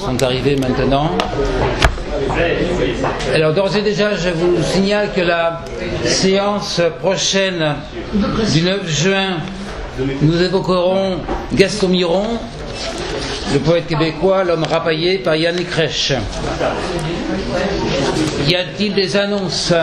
sont arrivés maintenant. Alors d'ores et déjà, je vous signale que la séance prochaine du 9 juin, nous évoquerons Gaston Miron, le poète québécois, l'homme rapaillé par Yannick Reich. Y a-t-il des annonces?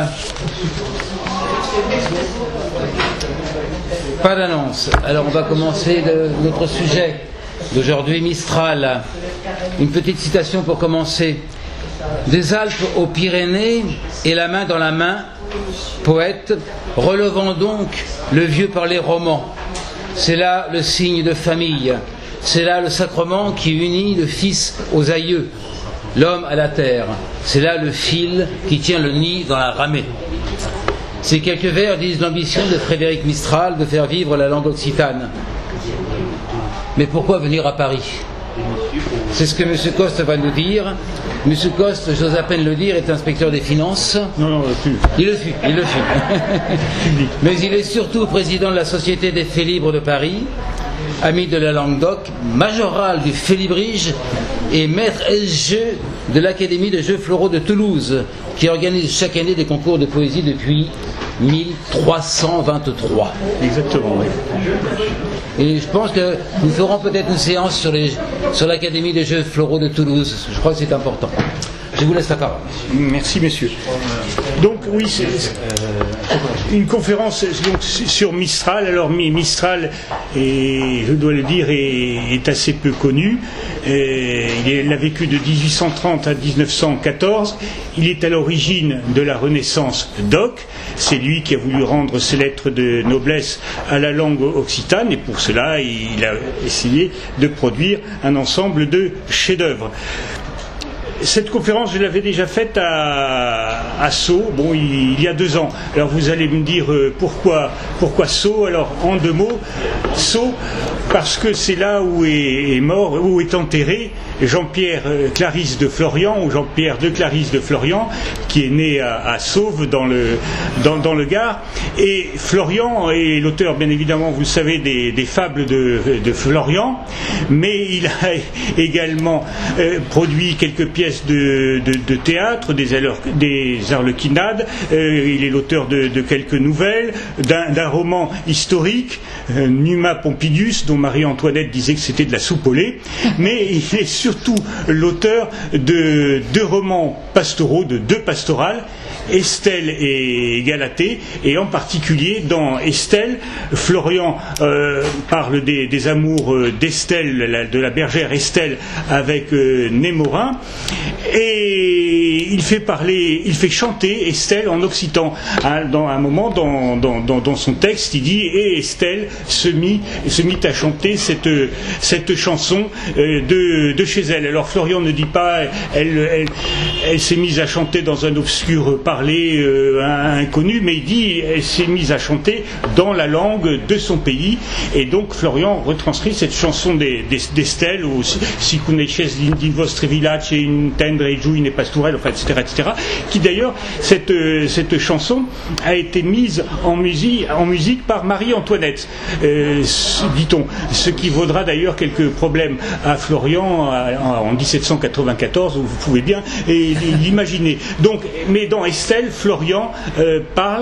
Pas d'annonce. Alors on va commencer notre sujet d'aujourd'hui, Mistral. Une petite citation pour commencer. Des Alpes aux Pyrénées et la main dans la main, poète, relevant donc le vieux par les romans. C'est là le signe de famille, c'est là le sacrement qui unit le fils aux aïeux, l'homme à la terre, c'est là le fil qui tient le nid dans la ramée. Ces quelques vers disent l'ambition de Frédéric Mistral de faire vivre la langue occitane. Mais pourquoi venir à Paris? C'est ce que M. Coste va nous dire. M. Coste, j'ose à peine le dire, est inspecteur des finances. Non, il le fut. Mais il est surtout président de la Société des Faits Libres de Paris, ami de la Languedoc, majoral du Félibrige et maître SG de l'Académie de Jeux Floraux de Toulouse, qui organise chaque année des concours de poésie depuis 1323. Exactement, oui. Et je pense que nous ferons peut-être une séance sur l'Académie des Jeux Floraux de Toulouse. Je crois que c'est important. Je vous laisse la parole. Merci, messieurs. Donc, oui, c'est une conférence donc, sur Mistral. Alors, Mistral, je dois le dire, est assez peu connu. Il a vécu de 1830 à 1914. Il est à l'origine de la Renaissance d'Oc. C'est lui qui a voulu rendre ses lettres de noblesse à la langue occitane, et pour cela, il a essayé de produire un ensemble de chefs-d'œuvre. Cette conférence, je l'avais déjà faite à Sceaux, il y a 2 ans. Alors vous allez me dire pourquoi Sceaux? Alors en 2 mots, Sceaux, parce que c'est là où est enterré Jean-Pierre Clarisse de Florian, ou Jean-Pierre de Clarisse de Florian, qui est né à Sauve dans le Gard. Et Florian est l'auteur, bien évidemment, vous le savez, des fables de Florian, mais il a également produit quelques pièces de théâtre, des Arlequinades. Il est l'auteur de quelques nouvelles, d'un roman historique, Numa Pompidus, dont Marie-Antoinette disait que c'était de la soupe au lait, mais il est surtout l'auteur de 2 romans pastoraux, de 2 pastorales, Estelle et Galatée, et en particulier dans Estelle, Florian parle des amours d'Estelle, de la bergère Estelle avec Némorin, et il fait chanter Estelle en occitan. Dans un moment, dans son texte, il dit: et Estelle se mit à chanter cette chanson de chez elle. Alors Florian ne dit pas elle s'est mise à chanter dans un obscur parler inconnu, mais il dit elle s'est mise à chanter dans la langue de son pays, et donc Florian retranscrit cette chanson d'Estelle, ou Si conosces in vostre village intendre giuine pastorelle, enfin, etc., qui d'ailleurs, cette chanson a été mise en musique par Marie-Antoinette, dit-on, ce qui vaudra d'ailleurs quelques problèmes à Florian en 1794, vous pouvez bien l'imaginer. Donc, mais dans Estelle, Florian parle,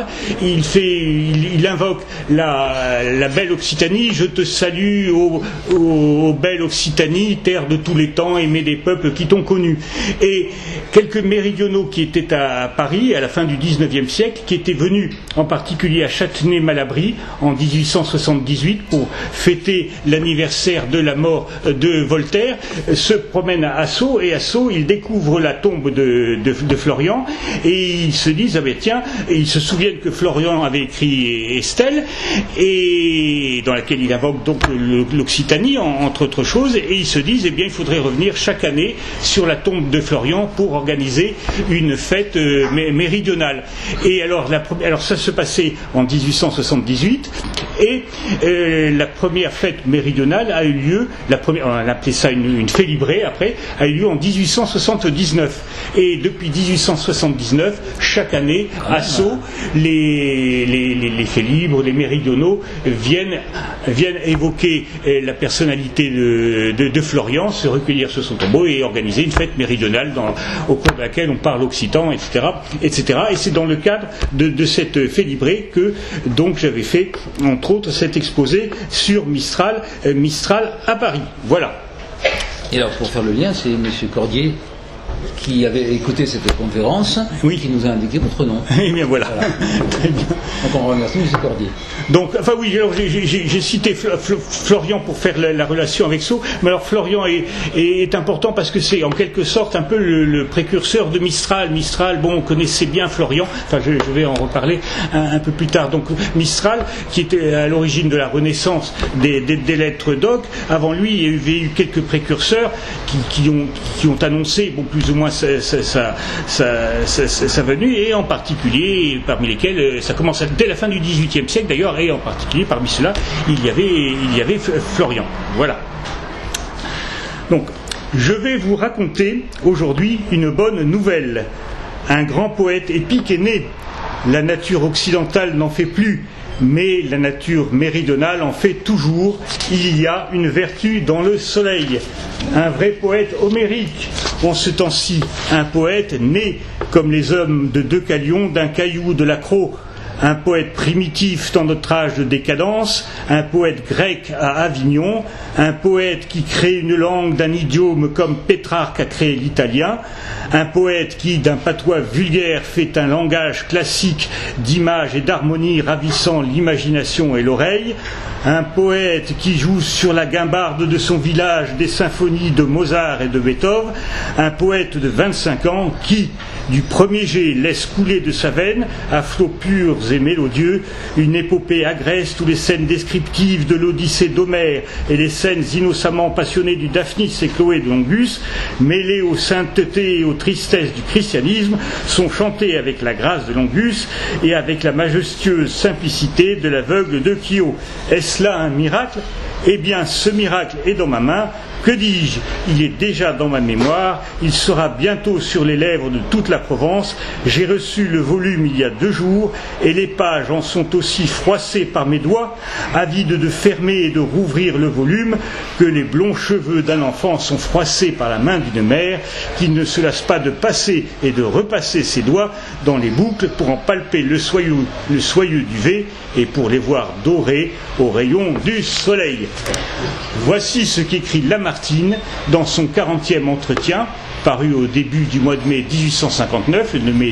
il invoque la belle Occitanie. Je te salue, ô belle Occitanie, terre de tous les temps, aimée des peuples qui t'ont connu. Et quelques méridionaux qui étaient à Paris à la fin du XIXe siècle, qui étaient venus en particulier à Châtenay-Malabry en 1878 pour fêter l'anniversaire de la mort de Voltaire, se promènent à Sceaux, et à Sceaux ils découvrent la tombe de Florian, et ils se disent: ah ben tiens, et ils se souviennent que Florian avait écrit Estelle, et dans laquelle il invoque donc l'Occitanie entre autres choses, et ils se disent: eh bien il faudrait revenir chaque année sur la tombe de Florian pour organiser une fête méridionale. Et alors ça se passait en 1878, et la première fête méridionale a eu lieu, on appelait ça une félibrée après, a eu lieu en 1879. et depuis 1879, chaque année, à Sceaux, les faits libres, les méridionaux viennent évoquer la personnalité de Florian, se recueillir sur son tombeau et organiser une fête méridionale au cours de laquelle on parle occitan, etc. etc. Et c'est dans le cadre de cette fait librée que donc j'avais fait, entre autres, cet exposé sur Mistral à Paris. Voilà. Et alors, pour faire le lien, c'est M. Cordier qui avait écouté cette conférence, oui, qui nous a indiqué votre nom. Eh bien voilà. Très bien. Donc on remercie M. Cordier. Donc, enfin oui, alors j'ai cité Florian pour faire la relation avec Sceaux, mais alors Florian est important parce que c'est en quelque sorte un peu le précurseur de Mistral. Mistral, bon, on connaissait bien Florian, enfin je vais en reparler un peu plus tard. Donc Mistral, qui était à l'origine de la renaissance des lettres d'Oc, avant lui il y avait eu quelques précurseurs qui ont annoncé, bon, plus ou moins sa venue, et en particulier parmi lesquels ça commence dès la fin du XVIIIe siècle d'ailleurs, et en particulier parmi ceux-là il y avait Florian. Voilà. Donc je vais vous raconter aujourd'hui une bonne nouvelle. Un grand poète épique est né. La nature occidentale n'en fait plus, mais la nature méridionale en fait toujours. Il y a une vertu dans le soleil. Un vrai poète homérique, en ce temps-ci, un poète né, comme les hommes de Deucalion, d'un caillou de la Crau. Un poète primitif dans notre âge de décadence, un poète grec à Avignon, un poète qui crée une langue d'un idiome comme Pétrarque a créé l'italien, un poète qui, d'un patois vulgaire, fait un langage classique d'images et d'harmonie ravissant l'imagination et l'oreille, un poète qui joue sur la guimbarde de son village des symphonies de Mozart et de Beethoven, un poète de 25 ans qui, du premier jet, laisse couler de sa veine, à flots purs et mélodieux, une épopée agresse tous les scènes descriptives de l'Odyssée d'Homère et les scènes innocemment passionnées du Daphnis et Chloé de Longus, mêlées aux saintetés et aux tristesses du christianisme, sont chantées avec la grâce de Longus et avec la majestueuse simplicité de l'aveugle de Chio. Est-ce là un miracle ? Eh bien, ce miracle est dans ma main. Que dis-je ? Il est déjà dans ma mémoire, il sera bientôt sur les lèvres de toute la Provence. J'ai reçu le volume il y a 2 jours, et les pages en sont aussi froissées par mes doigts, avide de fermer et de rouvrir le volume, que les blonds cheveux d'un enfant sont froissés par la main d'une mère, qui ne se lasse pas de passer et de repasser ses doigts dans les boucles pour en palper le soyeux duvet, et pour les voir dorés aux rayons du soleil. Voici ce qu'écrit Lamartine dans son 40e entretien, paru au début du mois de mai 1859, le 9 mai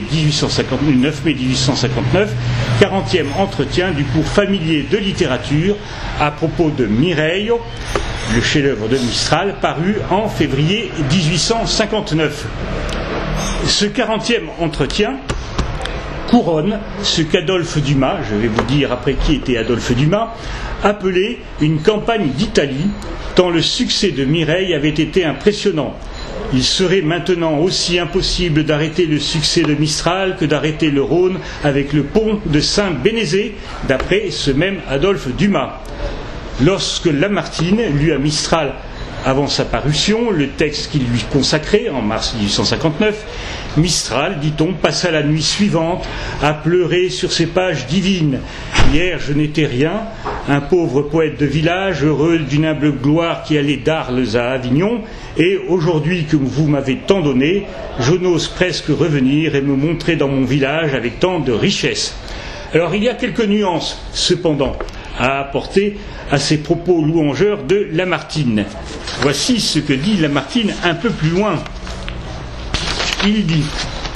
1859, 40e entretien du cours familier de littérature à propos de Mireille, le chef-d'œuvre de Mistral, paru en février 1859. Ce 40e entretien couronne ce qu'Adolphe Dumas, je vais vous dire après qui était Adolphe Dumas, appelait une campagne d'Italie, tant le succès de Mireille avait été impressionnant. Il serait maintenant aussi impossible d'arrêter le succès de Mistral que d'arrêter le Rhône avec le pont de Saint-Bénézé, d'après ce même Adolphe Dumas. Lorsque Lamartine lut à Mistral, avant sa parution, le texte qu'il lui consacrait en mars 1859, Mistral, dit-on, passa la nuit suivante à pleurer sur ces pages divines. Hier, je n'étais rien, un pauvre poète de village, heureux d'une humble gloire qui allait d'Arles à Avignon, et aujourd'hui que vous m'avez tant donné, je n'ose presque revenir et me montrer dans mon village avec tant de richesse. Alors, il y a quelques nuances, cependant, à apporter à ces propos louangeurs de Lamartine. Voici ce que dit Lamartine un peu plus loin. Il dit :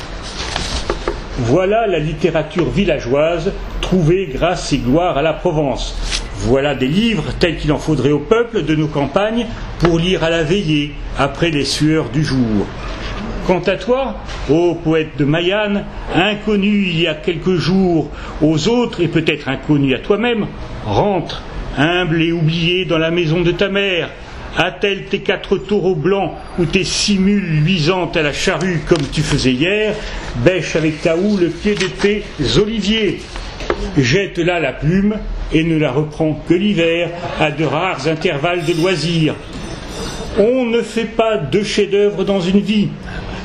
voilà la littérature villageoise, trouvée grâce et gloire à la Provence. Voilà des livres tels qu'il en faudrait au peuple de nos campagnes pour lire à la veillée, après les sueurs du jour. Quant à toi, ô poète de Mayenne, inconnu il y a quelques jours aux autres et peut-être inconnu à toi-même, rentre, humble et oublié, dans la maison de ta mère. Attelle tes 4 taureaux blancs ou tes 6 mules luisantes à la charrue comme tu faisais hier, bêche avec ta houe le pied de tes oliviers. Jette là la plume et ne la reprends que l'hiver, à de rares intervalles de loisirs. On ne fait pas 2 chefs-d'œuvre dans une vie.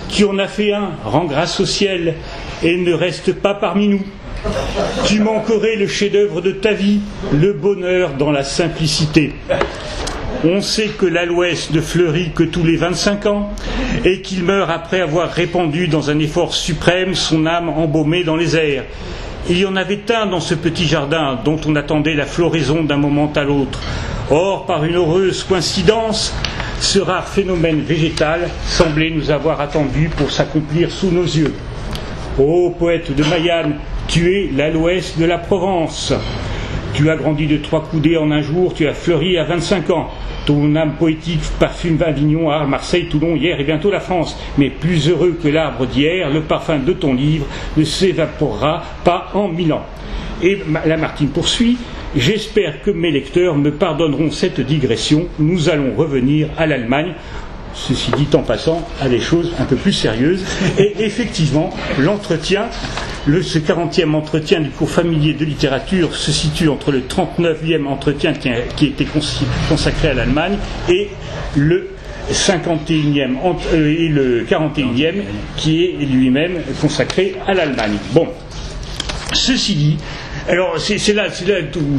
tu en as fait un, rends grâce au ciel, et ne reste pas parmi nous. Tu manquerais le chef-d'œuvre de ta vie, le bonheur dans la simplicité. On sait que l'aloès ne fleurit que tous les 25 ans et qu'il meurt après avoir répandu dans un effort suprême son âme embaumée dans les airs. Il y en avait un dans ce petit jardin dont on attendait la floraison d'un moment à l'autre. Or, par une heureuse coïncidence, ce rare phénomène végétal semblait nous avoir attendus pour s'accomplir sous nos yeux. Ô poète de Mayenne, tu es l'aloès de la Provence. Tu as grandi de 3 coudées en un jour, tu as fleuri à 25 ans. Ton âme poétique parfume Avignon, Arles, Marseille, Toulon, hier et bientôt la France. Mais plus heureux que l'arbre d'hier, le parfum de ton livre ne s'évaporera pas en 1000 ans. Et Lamartine poursuit. J'espère que mes lecteurs me pardonneront cette digression. Nous allons revenir à l'Allemagne. Ceci dit en passant à des choses un peu plus sérieuses. Et effectivement, l'entretien, ce 40e entretien du cours familier de littérature se situe entre le 39e entretien qui était consacré à l'Allemagne et le 51e et le 41e qui est lui-même consacré à l'Allemagne. Bon, ceci dit, alors c'est là où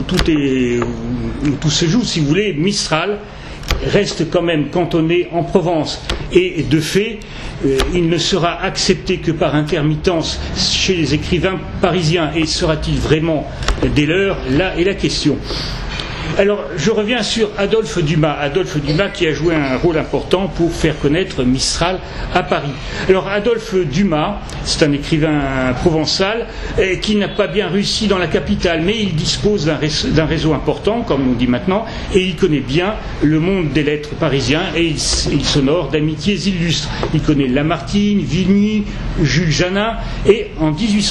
tout se joue, si vous voulez. Mistral reste quand même cantonné en Provence et de fait il ne sera accepté que par intermittence chez les écrivains parisiens. Et sera-t-il vraiment dès lors? Là est la question. Alors, je reviens sur Adolphe Dumas. Adolphe Dumas qui a joué un rôle important pour faire connaître Mistral à Paris. Alors, Adolphe Dumas, c'est un écrivain provençal qui n'a pas bien réussi dans la capitale, mais il dispose d'un réseau important, comme on dit maintenant, et il connaît bien le monde des lettres parisien et il s'honore d'amitiés illustres. Il connaît Lamartine, Vigny, Jules Janin et en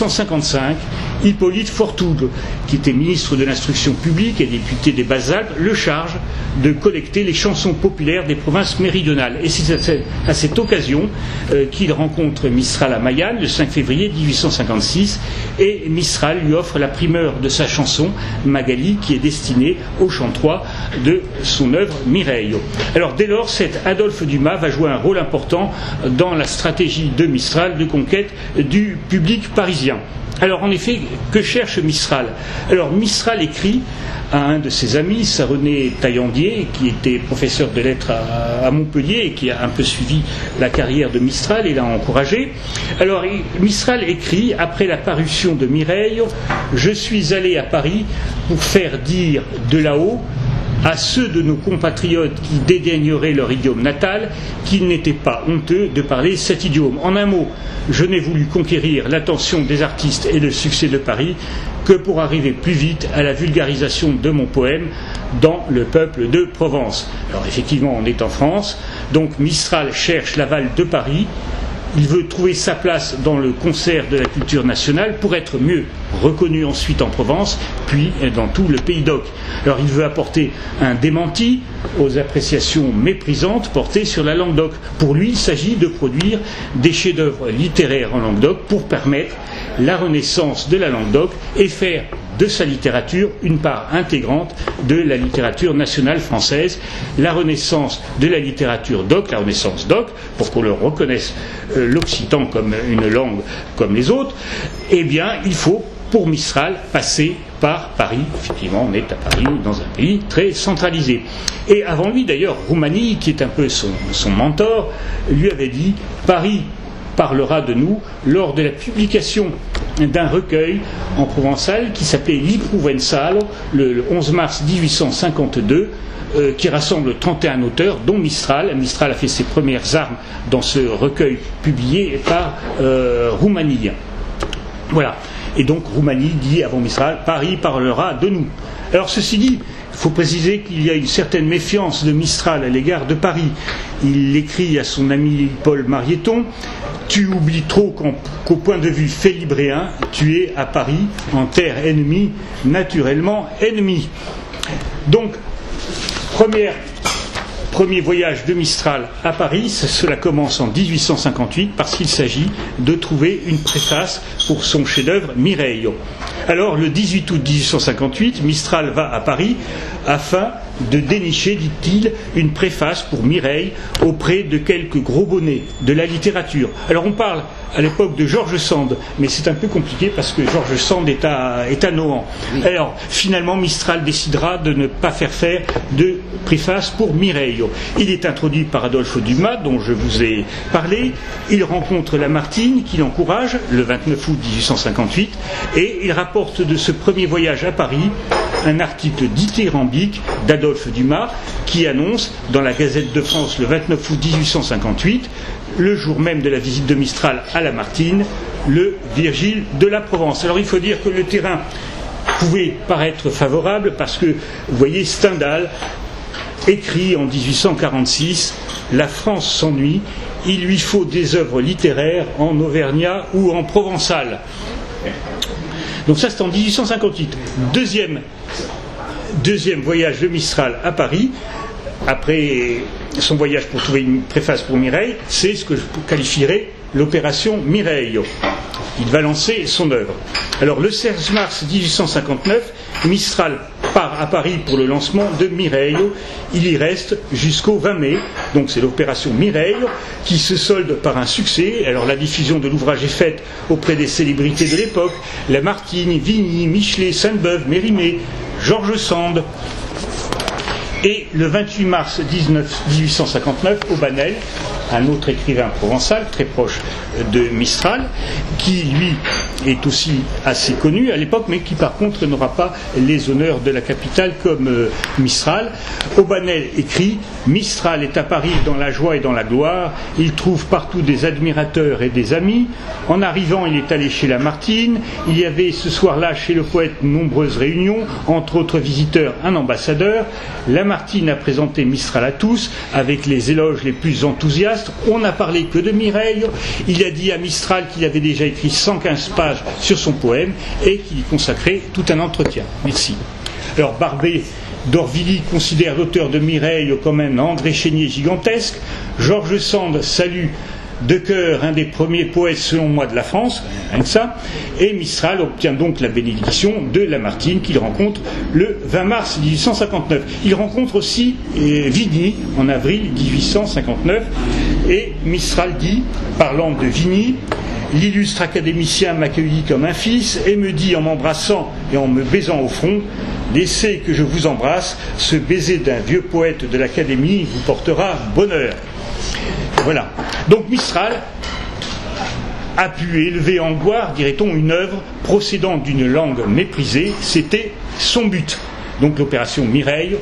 1855, Hippolyte Fortoube, qui était ministre de l'Instruction publique et député des Basses-Alpes, le charge de collecter les chansons populaires des provinces méridionales. Et c'est à cette occasion qu'il rencontre Mistral à Mayenne le 5 février 1856 et Mistral lui offre la primeur de sa chanson Magali qui est destinée au chant 3 de son œuvre Mireille. Alors dès lors, cet Adolphe Dumas va jouer un rôle important dans la stratégie de Mistral de conquête du public parisien. Alors en effet, que cherche Mistral? Alors Mistral écrit à un de ses amis, Saroné Taillandier, qui était professeur de lettres à Montpellier et qui a un peu suivi la carrière de Mistral et l'a encouragé. Alors Mistral écrit, après la parution de Mireille, « Je suis allé à Paris pour faire dire de là-haut à ceux de nos compatriotes qui dédaigneraient leur idiome natal qu'il n'était pas honteux de parler cet idiome. En un mot, je n'ai voulu conquérir l'attention des artistes et le succès de Paris que pour arriver plus vite à la vulgarisation de mon poème dans le peuple de Provence. » Alors effectivement, on est en France, donc Mistral cherche l'aval de Paris. Il veut trouver sa place dans le concert de la culture nationale pour être mieux reconnu ensuite en Provence, puis dans tout le pays d'Oc. Alors il veut apporter un démenti aux appréciations méprisantes portées sur la Languedoc. Pour lui, il s'agit de produire des chefs-d'œuvre littéraires en Languedoc pour permettre la renaissance de la Languedoc et faire de sa littérature une part intégrante de la littérature nationale française. La renaissance de la littérature d'Oc, la renaissance d'Oc, pour qu'on le reconnaisse l'occitan comme une langue comme les autres, eh bien il faut pour Mistral passer par Paris. Effectivement, on est à Paris, dans un pays très centralisé. Et avant lui d'ailleurs, Roumanie, qui est un peu son mentor, lui avait dit « Paris parlera de nous lors de la publication d'un recueil en provençal qui s'appelait L'Iprovenzalo, le 11 mars 1852, qui rassemble 31 auteurs, dont Mistral. Mistral a fait ses premières armes dans ce recueil publié par Roumanie. Voilà. Et donc Roumanie dit avant Mistral, Paris parlera de nous. Alors ceci dit, il faut préciser qu'il y a une certaine méfiance de Mistral à l'égard de Paris. Il écrit à son ami Paul Marieton, « Tu oublies trop qu'au point de vue félibréen, tu es à Paris, en terre ennemie, naturellement ennemie. » Donc, premier voyage de Mistral à Paris, cela commence en 1858 parce qu'il s'agit de trouver une préface pour son chef-d'œuvre Mireille. Alors le 18 août 1858, Mistral va à Paris afin de dénicher, dit-il, une préface pour Mireille auprès de quelques gros bonnets de la littérature. Alors on parle à l'époque de George Sand, mais c'est un peu compliqué parce que George Sand est à Nohant. Alors finalement Mistral décidera de ne pas faire de préface pour Mireille. Il est introduit par Adolphe Dumas, dont je vous ai parlé. Il rencontre Lamartine, qui l'encourage, le 29 août 1858, et il rapporte de ce premier voyage à Paris un article dithyrambique d'Adolphe Dumas qui annonce dans la Gazette de France le 29 août 1858, le jour même de la visite de Mistral à Lamartine, le Virgile de la Provence. Alors il faut dire que le terrain pouvait paraître favorable parce que, vous voyez, Stendhal écrit en 1846 « La France s'ennuie, il lui faut des œuvres littéraires en auvergnat ou en provençal ». Donc ça c'est en 1858. Deuxième voyage de Mistral à Paris, après son voyage pour trouver une préface pour Mireille, c'est ce que je qualifierais l'opération Mireille. Il va lancer son œuvre. Alors le 16 mars 1859, Mistral part à Paris pour le lancement de Mireille. Il y reste jusqu'au 20 mai. Donc c'est l'opération Mireille qui se solde par un succès. Alors la diffusion de l'ouvrage est faite auprès des célébrités de l'époque, Lamartine, Vigny, Michelet, Sainte-Beuve, Mérimée, George Sand. Et le 28 mars 1859, Aubanel, un autre écrivain provençal très proche de Mistral, qui lui est aussi assez connu à l'époque, mais qui par contre n'aura pas les honneurs de la capitale comme Mistral. Aubanel écrit « Mistral est à Paris dans la joie et dans la gloire, il trouve partout des admirateurs et des amis. En arrivant, il est allé chez Lamartine, il y avait ce soir-là chez le poète nombreuses réunions, entre autres visiteurs un ambassadeur. Lamartine a présenté Mistral à tous, avec les éloges les plus enthousiastes. On n'a parlé que de Mireille. Il a dit à Mistral qu'il avait déjà écrit 115 pages sur son poème et qu'il y consacrait tout un entretien. » Merci. Alors Barbé d'Orvilly considère l'auteur de Mireille comme un André Chénier gigantesque. George Sand salue de cœur un des premiers poètes selon moi de la France, rien que ça, et Mistral obtient donc la bénédiction de Lamartine qu'il rencontre le 20 mars 1859. Il rencontre aussi Vigny en avril 1859 et Mistral dit, parlant de Vigny, « L'illustre académicien m'accueillit comme un fils et me dit en m'embrassant et en me baisant au front, laissez que je vous embrasse, ce baiser d'un vieux poète de l'Académie vous portera bonheur. » Voilà. Donc Mistral a pu élever en gloire, dirait-on, une œuvre procédant d'une langue méprisée. C'était son but. Donc l'opération Mireille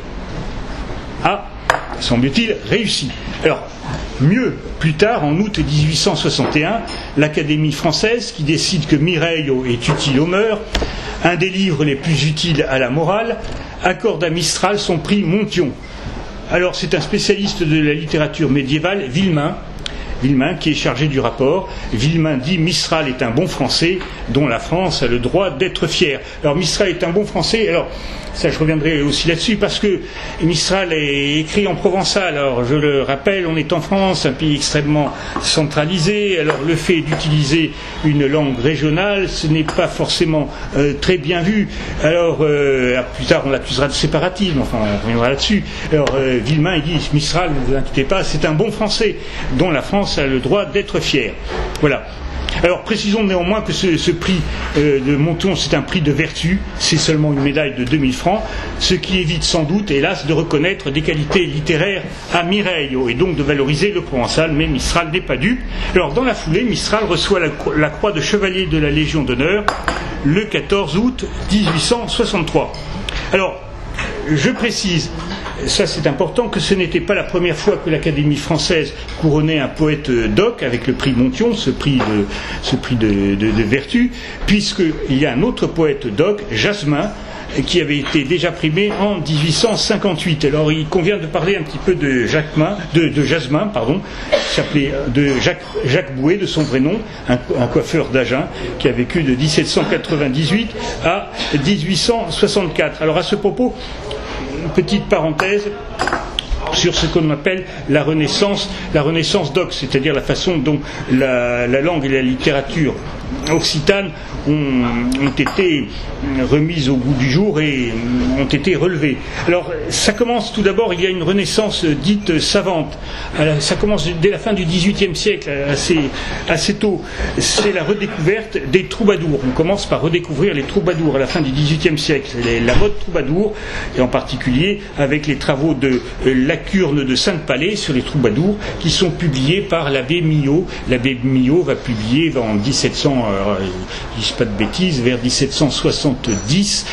a, semble-t-il, réussi. Alors, mieux, plus tard, en août 1861, l'Académie française, qui décide que Mireille est utile aux mœurs, un des livres les plus utiles à la morale, accorde à Mistral son prix Monthyon. Alors c'est un spécialiste de la littérature médiévale, Villemain, qui est chargé du rapport. Villemain dit « Mistral est un bon Français dont la France a le droit d'être fière ». Alors Mistral est un bon Français, alors ça je reviendrai aussi là-dessus, parce que Mistral est écrit en provençal. Alors je le rappelle, on est en France, un pays extrêmement centralisé, alors le fait d'utiliser une langue régionale, ce n'est pas forcément très bien vu. Alors plus tard on l'accusera de séparatisme, enfin on reviendra là-dessus. Alors Villemain il dit « Mistral, ne vous inquiétez pas, c'est un bon Français dont la France a le droit d'être fière ». Voilà. Alors précisons néanmoins que ce prix de Monthyon, c'est un prix de vertu, c'est seulement une médaille de 2000 francs, ce qui évite sans doute, hélas, de reconnaître des qualités littéraires à Mireille et donc de valoriser le provençal, mais Mistral n'est pas dupe. Alors dans la foulée, Mistral reçoit la croix de chevalier de la Légion d'honneur le 14 août 1863. Alors, je précise, ça c'est important, que ce n'était pas la première fois que l'Académie française couronnait un poète doc avec le prix Monthyon, ce prix de vertu, puisqu'il y a un autre poète doc, Jasmin, qui avait été déjà primé en 1858. Alors il convient de parler un petit peu de Jasmin, qui s'appelait Jacques Bouet, de son vrai nom, un coiffeur d'Agen, qui a vécu de 1798 à 1864. Alors à ce propos, une petite parenthèse, sur ce qu'on appelle la Renaissance d'Oc, c'est-à-dire la façon dont la langue et la littérature occitanes ont été remises au goût du jour et ont été relevées. Alors, ça commence tout d'abord, il y a une renaissance dite savante. Alors, ça commence dès la fin du XVIIIe siècle, assez tôt. C'est la redécouverte des troubadours. On commence par redécouvrir les troubadours à la fin du XVIIIe siècle. C'est la mode troubadour, et en particulier avec les travaux de Lacurne de Sainte-Palais sur les troubadours, qui sont publiés par l'abbé Millot. L'abbé Millot va publier en 1700, je ne dis pas de bêtises, vers 1770,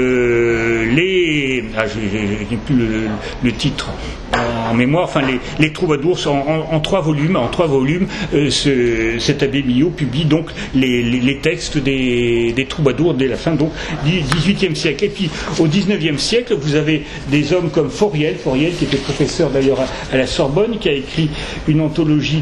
j'ai plus le titre en mémoire, enfin les troubadours sont en 3 volumes. Cet abbé Millot publie donc les textes des troubadours dès la fin donc, du XVIIIe siècle. Et puis au XIXe siècle, vous avez des hommes comme Fauriel qui était professeur d'ailleurs à la Sorbonne, qui a écrit une anthologie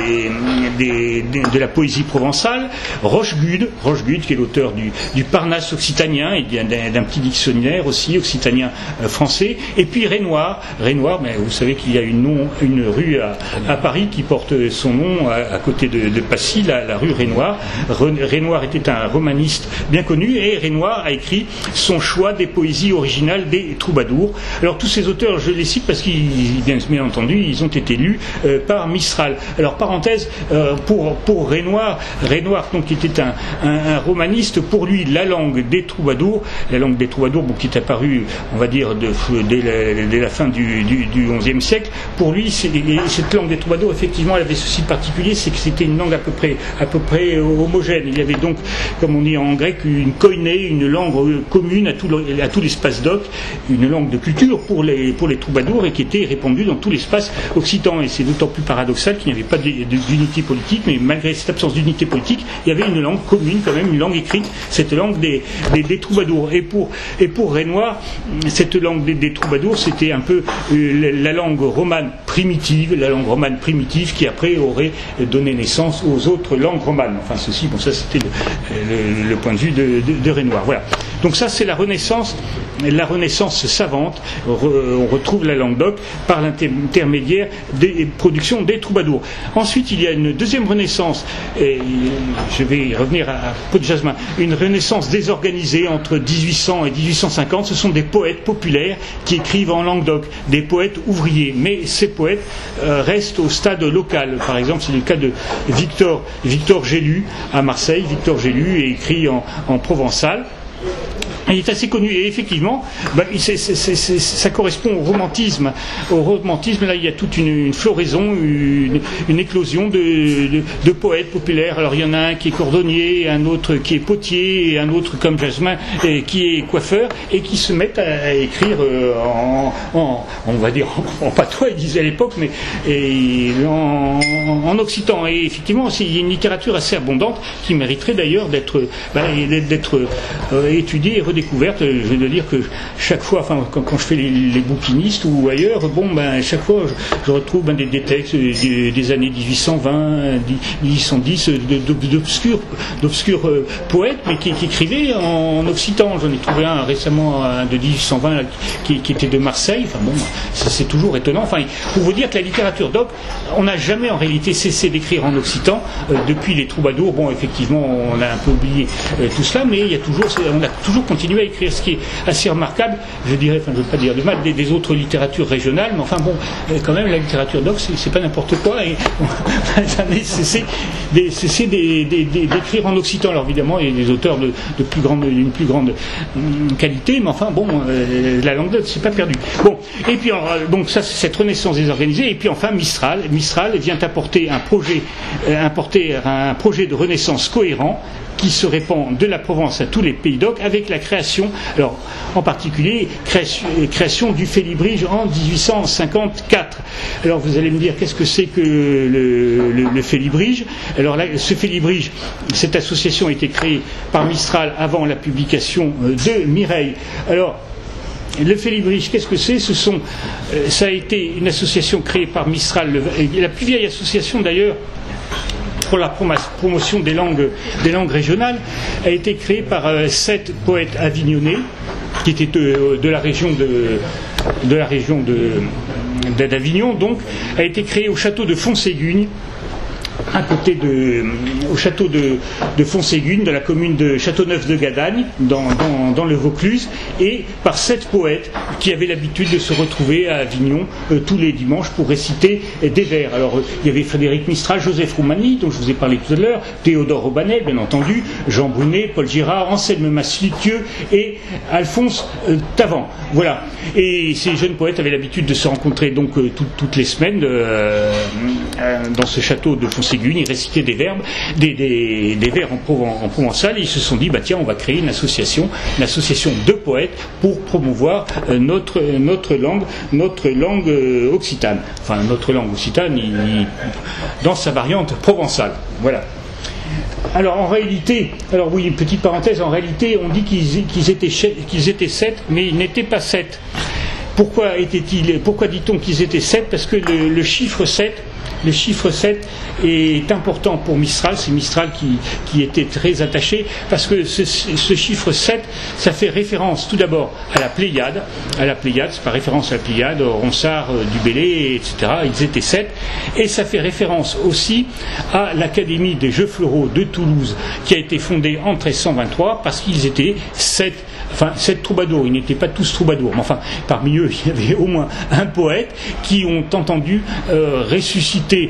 de la poésie provençale. Rochegude qui est l'auteur du Parnasse occitanien et d'un petit dictionnaire aussi occitanien français. Et puis Renoir, mais vous savez qu'il y a une rue à Paris qui porte son nom à côté de Passy, la rue Renoir. Renoir était un romaniste bien connu, et Renoir a écrit son choix des poésies originales des troubadours. Alors tous ces auteurs, je les cite parce qu'ils, bien entendu, ils ont été lus par Mistral. Alors parenthèse, pour Renoir donc, qui était un romaniste, pour lui la langue des troubadours, qui est apparue, on va dire, dès la fin du XIe siècle, pour lui, cette langue des troubadours, effectivement, elle avait ceci de particulier, c'est que c'était une langue à peu près homogène. Il y avait donc, comme on dit en grec, une koiné, une langue commune à tout l'espace d'Oc, une langue de culture pour les troubadours, et qui était répandue dans tout l'espace occitan. Et c'est d'autant plus paradoxal qu'il n'y avait pas d'unité politique, mais malgré cette absence d'unité politique, il y avait une langue commune, quand même, une langue écrite, cette langue des troubadours. Et pour Renoir, cette langue des troubadours, c'était un peu la langue romane primitive, qui après aurait donné naissance aux autres langues romanes. Enfin, ça c'était le point de vue de Renoir. Voilà. Donc ça, c'est la Renaissance savante. On retrouve la langue d'Oc par l'intermédiaire des productions des troubadours. Ensuite, il y a une deuxième Renaissance, et je vais revenir à Peau de Jasmin, une Renaissance désorganisée entre 1800 et 1850. Ce sont des poètes populaires qui écrivent en langue d'Oc, des poètes ouvriers, mais ces poètes restent au stade local. Par exemple, c'est le cas de Victor Gélu à Marseille. Victor Gélu est écrit en provençal. Il est assez connu, et effectivement, ça correspond au romantisme. Là, il y a toute une floraison, une éclosion de poètes populaires. Alors, il y en a un qui est cordonnier, un autre qui est potier, et un autre comme Jasmin qui est coiffeur, et qui se mettent à écrire on va dire en patois, ils disaient à l'époque, mais en occitan. Et effectivement, il y a une littérature assez abondante qui mériterait d'ailleurs d'être étudiée et redécouverte. Je dois dire que chaque fois, quand je fais les bouquinistes ou ailleurs, chaque fois je retrouve des textes des années 1820, 1810 d'obscurs poètes, mais qui écrivaient en occitan. J'en ai trouvé un récemment, de 1820 qui était de Marseille. C'est toujours étonnant. Pour vous dire que la littérature d'Oc, on n'a jamais en réalité cessé d'écrire en occitan depuis les troubadours. Effectivement, on a un peu oublié tout cela, mais on a toujours continué à écrire, ce qui est assez remarquable, je dirais, je ne veux pas dire de mal, des autres littératures régionales, mais quand même, la littérature d'Oc, c'est pas n'importe quoi, et on n'a jamais cessé d'écrire en occitan. Alors évidemment, il y a des auteurs d'une plus grande qualité, mais la langue d'Oc, c'est pas perdu. Et puis, donc ça, c'est cette renaissance désorganisée, et puis enfin, Mistral vient apporter un projet de renaissance cohérent, qui se répand de la Provence à tous les pays d'Oc, avec la création, alors en particulier création du Félibrige en 1854. Alors vous allez me dire, qu'est-ce que c'est que le Félibrige? Alors là, ce Félibrige, cette association a été créée par Mistral avant la publication de Mireille. Alors, le Félibrige, qu'est-ce que c'est? Ça a été une association créée par Mistral, la plus vieille association d'ailleurs pour la promotion des langues régionales, a été créée par 7 poètes avignonnais qui étaient de la région d'Avignon, donc, a été créé au château de Fontségugne, à côté au château de Fontségugne, de la commune de Châteauneuf-de-Gadagne, dans le Vaucluse, et par 7 poètes qui avaient l'habitude de se retrouver à Avignon tous les dimanches pour réciter des vers. Alors, il y avait Frédéric Mistral, Joseph Roumani, dont je vous ai parlé tout à l'heure, Théodore Aubanet, bien entendu, Jean Brunet, Paul Girard, Anselme Maslitieux et Alphonse Tavant. Voilà. Et ces jeunes poètes avaient l'habitude de se rencontrer donc toutes les semaines dans ce château de Fontségugne. Ils récitaient des vers en provençal, et ils se sont dit, tiens, on va créer une association de poètes pour promouvoir notre langue occitane. Enfin, notre langue occitane dans sa variante provençale. Voilà. Alors en réalité, une petite parenthèse, en réalité on dit qu'ils étaient 7, mais ils n'étaient pas 7. Pourquoi dit-on qu'ils étaient 7 ? Parce que le chiffre 7 est important pour Mistral. C'est Mistral qui était très attaché, parce que ce chiffre 7, ça fait référence tout d'abord à la Pléiade, c'est par référence à la Pléiade, Ronsard, du Bellay, etc. Ils étaient 7, et ça fait référence aussi à l'Académie des Jeux Floraux de Toulouse, qui a été fondée en 1323, parce qu'ils étaient 7 troubadours. Ils n'étaient pas tous troubadours, mais enfin, parmi eux, il y avait au moins un poète qui ont entendu ressusciter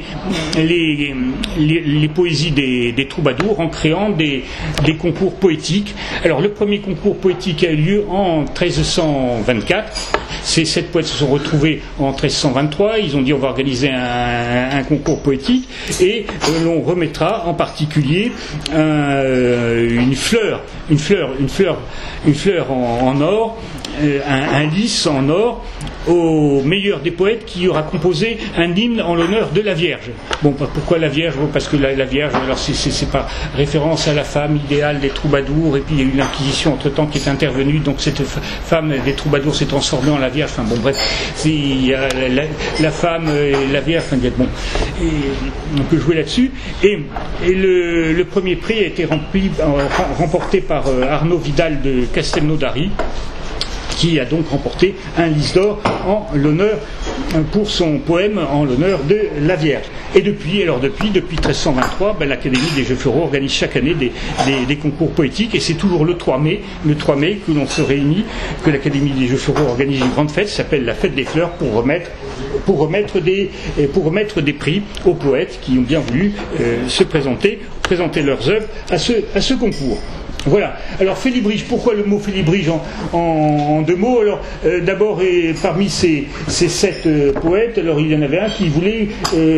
les poésies des troubadours en créant des concours poétiques. Alors, le premier concours poétique a eu lieu en 1324. Ces 7 poètes se sont retrouvés en 1323. Ils ont dit, on va organiser un concours poétique, et l'on remettra en particulier une fleur en or, un lys en or, au meilleur des poètes qui aura composé un hymne en l'honneur de la Vierge. Bon, pourquoi la Vierge ? Parce que la Vierge, alors c'est par référence à la femme idéale des troubadours, et puis il y a eu l'Inquisition entre-temps qui est intervenue, donc cette femme des troubadours s'est transformée en la Vierge. Enfin bon, bref, il y a la femme et la Vierge, bon, et on peut jouer là-dessus. Et le premier prix a été remporté par Arnaud Vidal de Castelnaudary, qui a donc remporté un lys d'or pour son poème en l'honneur de la Vierge. Et depuis 1323, l'Académie des Jeux Floraux organise chaque année des concours poétiques, et c'est toujours le 3 mai que l'on se réunit, que l'Académie des Jeux Floraux organise une grande fête, s'appelle la Fête des Fleurs, pour remettre des prix aux poètes qui ont bien voulu se présenter leurs œuvres à ce concours. Voilà. Alors Félibrige, pourquoi le mot Félibrige en 2 mots ? Alors d'abord, parmi ces 7 poètes, alors il y en avait un qui voulait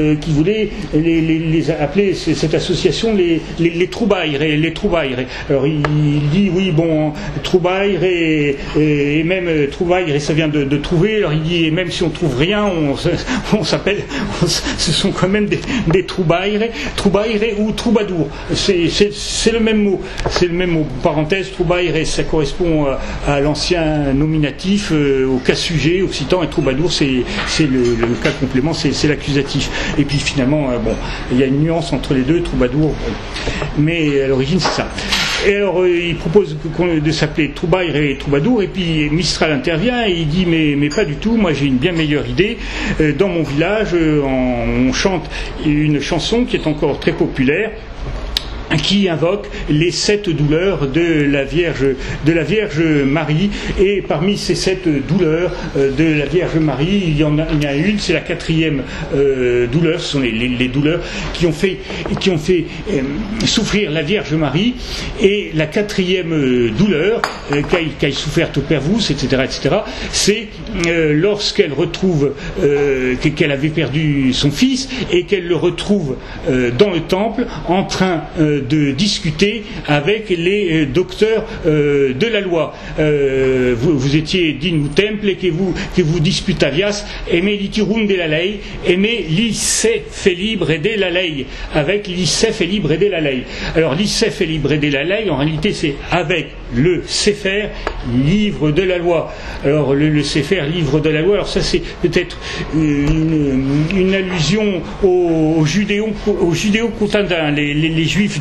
les appeler, cette association, les troubaïres. Alors il dit troubaïre et même troubaïre, et ça vient de trouver. Alors il dit, et même si on trouve rien, on s'appelle, ce sont quand même des troubaïres ou troubadours. C'est le même mot. Parenthèse, troubaïre, ça correspond à l'ancien nominatif, au cas sujet occitan, et troubadour, c'est le cas complément, c'est l'accusatif. Et puis finalement, il y a une nuance entre les deux, troubadour, mais à l'origine c'est ça. Et alors il propose de s'appeler troubaïre et troubadour, et puis Mistral intervient et il dit mais pas du tout, moi j'ai une bien meilleure idée. Dans mon village, on chante une chanson qui est encore très populaire, qui invoque les 7 douleurs de la Vierge Marie, et parmi ces 7 douleurs de la Vierge Marie, il y en a une, c'est la 4e douleur. Ce sont les douleurs qui ont fait souffrir la Vierge Marie, et la 4e douleur qu'a souffert au Père Vous, etc., c'est lorsqu'elle retrouve qu'elle avait perdu son fils, et qu'elle le retrouve dans le temple en train de discuter avec les docteurs de la loi. Vous étiez din ou temple, que vous disputavias, aimez litirum de la ley, aimez l'issé fait libre et de la ley, avec l'issé fait libre et de la ley. Alors l'issé fait libre et de la ley, en réalité c'est avec le Sefer, livre de la loi. Alors le Sefer, livre de la loi, alors ça c'est peut-être une allusion aux judéo-contadins, les juifs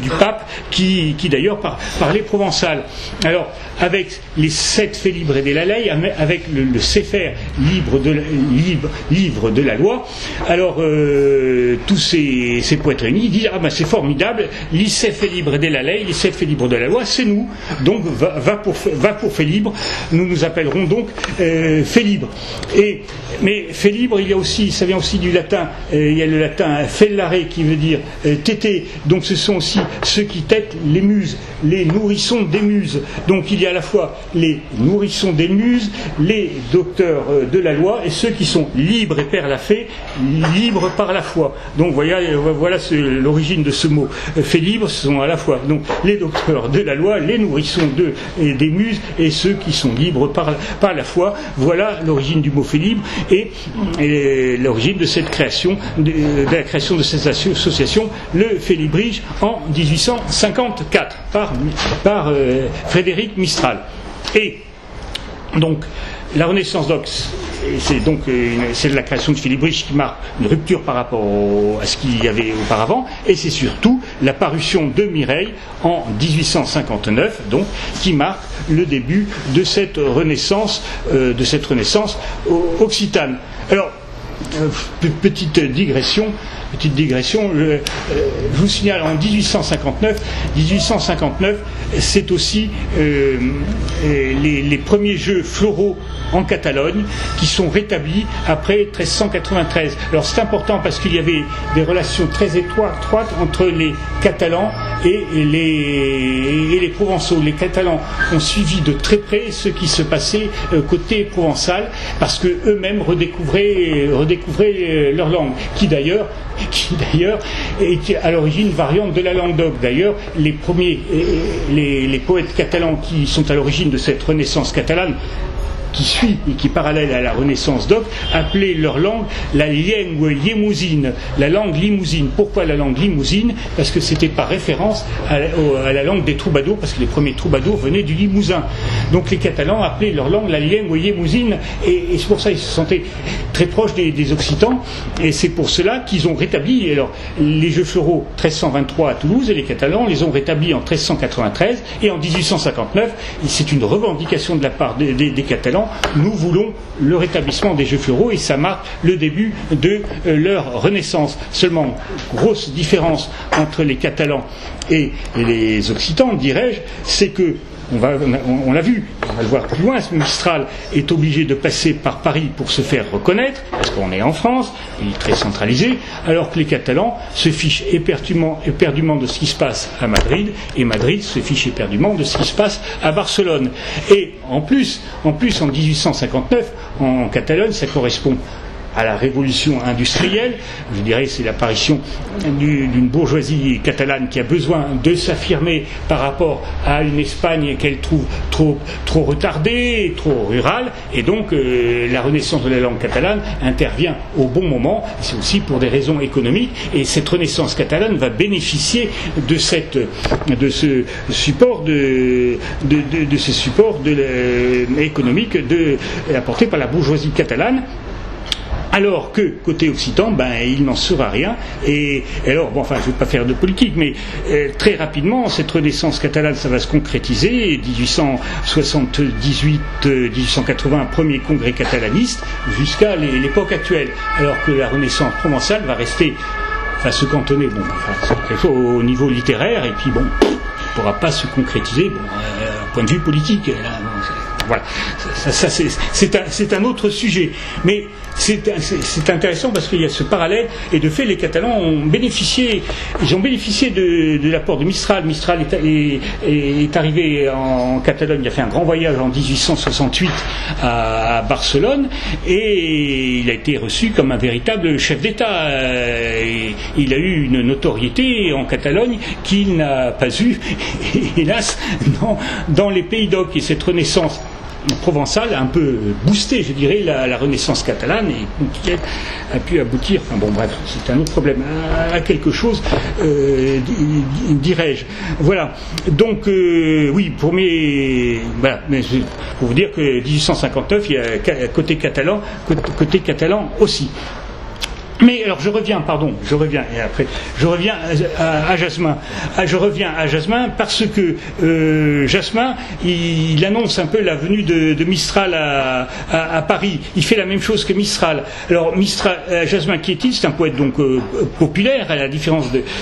du pape qui d'ailleurs parlait provençal. Alors, avec les 7 faits libres et de la ley, avec le Sefer livre de la loi, alors tous ces poètes réunis disent ah ben c'est formidable, les 7 faits libres et de la ley, les 7 faits libres de la loi, c'est nous. Donc va pour faits libres, nous nous appellerons donc faits libres. Mais faits libres, il y a aussi, ça vient aussi du latin, il y a le latin fellare qui veut dire téter, donc ce sont aussi ceux qui têtent les muses, les nourrissons des muses. Donc il y a à la fois les nourrissons des muses, les docteurs de la loi et ceux qui sont libres et père la fait, libres par la foi. Donc voilà l'origine de ce mot. Fait libre, ce sont à la fois donc les docteurs de la loi, les nourrissons des muses et ceux qui sont libres par la foi. Voilà l'origine du mot fait libre et l'origine de cette création, de la création de cette association, le Félibrige en 1854 par Frédéric Mistral. Et donc la Renaissance d'Ox, c'est la création de Félibrige qui marque une rupture par rapport à ce qu'il y avait auparavant, et c'est surtout la parution de Mireille en 1859, donc qui marque le début de cette Renaissance occitane. Alors, petite digression, je vous signale en 1859, c'est aussi les premiers jeux floraux en Catalogne qui sont rétablis après 1393. Alors c'est important parce qu'il y avait des relations très étroites entre les Catalans et les Provençaux. Les Catalans ont suivi de très près ce qui se passait côté provençal parce que eux-mêmes redécouvraient leur langue, qui d'ailleurs est à l'origine variante de la langue d'oc. D'ailleurs, les poètes catalans qui sont à l'origine de cette Renaissance catalane, qui suit et qui est parallèle à la Renaissance d'Oc, appelaient leur langue la langue limousine, la langue limousine. Pourquoi la langue limousine? Parce que c'était par référence à la langue des troubadours, parce que les premiers troubadours venaient du Limousin. Donc les Catalans appelaient leur langue la langue limousine, et c'est pour ça qu'ils se sentaient très proches des Occitans, et c'est pour cela qu'ils ont rétabli alors les Jeux floraux 1323 à Toulouse, et les Catalans les ont rétablis en 1393, et en 1859, c'est une revendication de la part des Catalans. Nous voulons le rétablissement des Jeux floraux et ça marque le début de leur renaissance. Seulement, grosse différence entre les Catalans et les Occitans, dirais-je, c'est que on l'a vu, on va le voir plus loin, Mistral est obligé de passer par Paris pour se faire reconnaître, parce qu'on est en France, il est très centralisé, alors que les Catalans se fichent éperdument de ce qui se passe à Madrid, et Madrid se fiche éperdument de ce qui se passe à Barcelone. Et en plus, en 1859, en Catalogne, ça correspond à la révolution industrielle, je dirais c'est l'apparition d'une bourgeoisie catalane qui a besoin de s'affirmer par rapport à une Espagne qu'elle trouve trop retardée, trop rurale, et donc la renaissance de la langue catalane intervient au bon moment, c'est aussi pour des raisons économiques, et cette renaissance catalane va bénéficier de ce support économique apporté par la bourgeoisie catalane. Alors que, côté occitan, il n'en sera rien. Et alors, je ne vais pas faire de politique, mais très rapidement, cette renaissance catalane, ça va se concrétiser. 1878-1880, premier congrès catalaniste, jusqu'à l'époque actuelle. Alors que la renaissance provençale va se cantonner, au niveau littéraire, et puis ne pourra pas se concrétiser, point de vue politique. Voilà, ça c'est un autre sujet. Mais c'est intéressant parce qu'il y a ce parallèle, et de fait les Catalans ont bénéficié de l'apport de Mistral. Mistral est arrivé en Catalogne, il a fait un grand voyage en 1868 à Barcelone, et il a été reçu comme un véritable chef d'État. Il a eu une notoriété en Catalogne qu'il n'a pas eu, hélas, dans les pays d'Oc. Et cette renaissance provençale a un peu boosté, je dirais, la renaissance catalane, et qui a pu aboutir, c'est un autre problème, à quelque chose, dirais-je. Voilà. Donc, oui, pour vous dire que 1859, il y a côté catalan aussi. Mais alors je reviens à Jasmin. Je reviens à Jasmin parce que Jasmin, il annonce un peu la venue de Mistral à Paris. Il fait la même chose que Mistral. Alors Jasmin, qui est-il? C'est un poète donc populaire, à la différence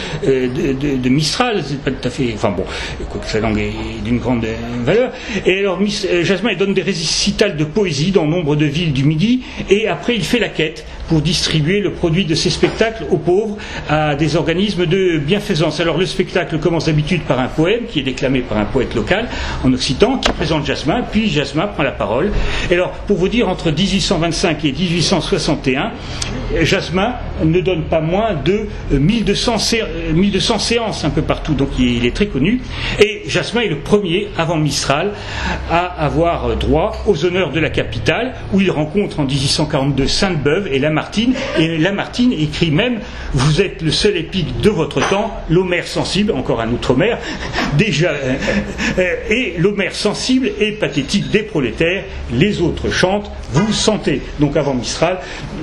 de Mistral. C'est pas tout à fait. Enfin bon, sa langue est d'une grande valeur. Et alors Jasmin, il donne des récitals de poésie dans nombre de villes du Midi, et après il fait la quête pour distribuer le produit de ces spectacles aux pauvres, à des organismes de bienfaisance. Alors le spectacle commence d'habitude par un poème qui est déclamé par un poète local en occitan qui présente Jasmin, puis Jasmin prend la parole. Et alors pour vous dire, entre 1825 et 1861, Jasmin ne donne pas moins de 1200 séances un peu partout, donc il est très connu. Et Jasmin est le premier, avant Mistral, à avoir droit aux honneurs de la capitale, où il rencontre en 1842 Sainte-Beuve et Lamartine. Et Lamartine écrit même: vous êtes le seul épique de votre temps, l'Homère sensible, encore un autre Homère, déjà, et l'Homère sensible et pathétique des prolétaires, les autres chantent, vous sentez. Donc avant Mistral,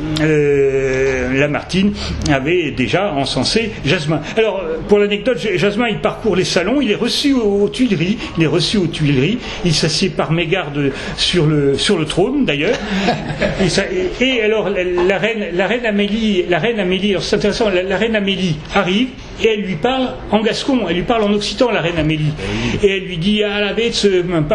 Lamartine avait déjà encensé Jasmin. Alors pour l'anecdote, Jasmin, il parcourt les salons, il est reçu aux Tuileries, il s'assied par mégarde sur le trône d'ailleurs. Et alors la reine Amélie, alors c'est intéressant, la reine Amélie arrive et elle lui parle en gascon, elle lui parle en occitan, la reine Amélie, et elle lui dit: à la bête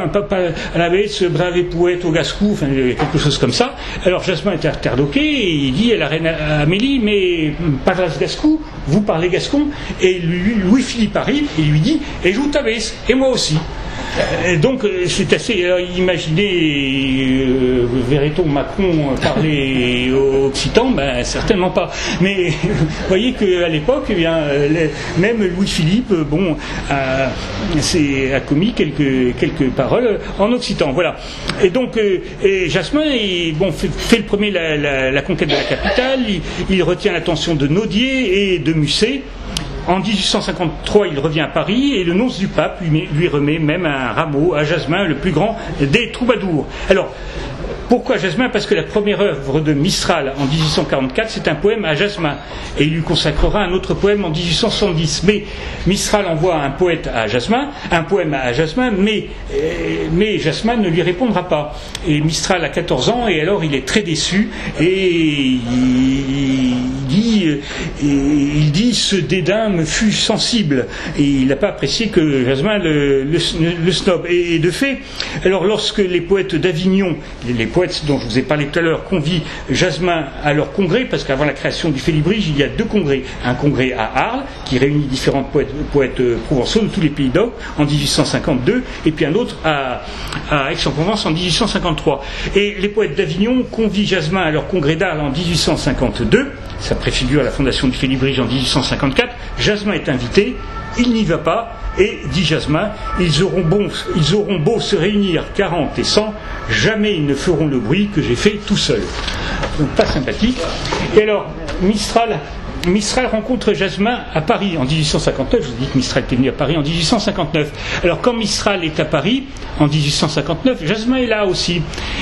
ce brave poète au gascou, enfin quelque chose comme ça. Alors Jasmin est interloqué et il dit à la reine Amélie: mais parle gascou, vous parlez gascon? Et Louis-Philippe arrive et lui dit: et joue ta baisse, et moi aussi. Donc c'est assez. Imaginez, verrait-on Macron parler occitan? Ben certainement pas. Mais vous voyez qu'à l'époque, eh bien, même Louis-Philippe, a commis quelques paroles en occitan. Voilà. Et donc Jasmin, fait le premier la conquête de la capitale. Il retient l'attention de Nodier et de Musset. En 1853, il revient à Paris et le nonce du pape lui remet même un rameau à Jasmin, le plus grand des troubadours. Alors, pourquoi Jasmin? Parce que la première œuvre de Mistral en 1844, c'est un poème à Jasmin. Et il lui consacrera un autre poème en 1870. Mais Mistral envoie un poème à Jasmin, mais Jasmin ne lui répondra pas. Et Mistral a 14 ans et alors il est très déçu et il dit ce dédain me fut sensible, et il n'a pas apprécié que Jasmin le snob. Et de fait, alors lorsque les poètes d'Avignon, les poètes dont je vous ai parlé tout à l'heure, convient Jasmin à leur congrès, parce qu'avant la création du Félibrige, il y a 2 congrès. Un congrès à Arles, qui réunit différents poètes provençaux de tous les pays d'Europe en 1852, et puis un autre à Aix-en-Provence en 1853. Et les poètes d'Avignon convient Jasmin à leur congrès d'Arles en 1852, ça préfigure la fondation du Félibrige en 1854. Jasmin est invité, il n'y va pas, et dit Jasmin: ils auront beau se réunir 40 et 100, jamais ils ne feront le bruit que j'ai fait tout seul. Donc pas sympathique. Et alors Mistral rencontre Jasmin à Paris en 1859. Je vous dis que Mistral était venu à Paris en 1859. Alors quand Mistral est à Paris en 1859, Jasmin est là aussi.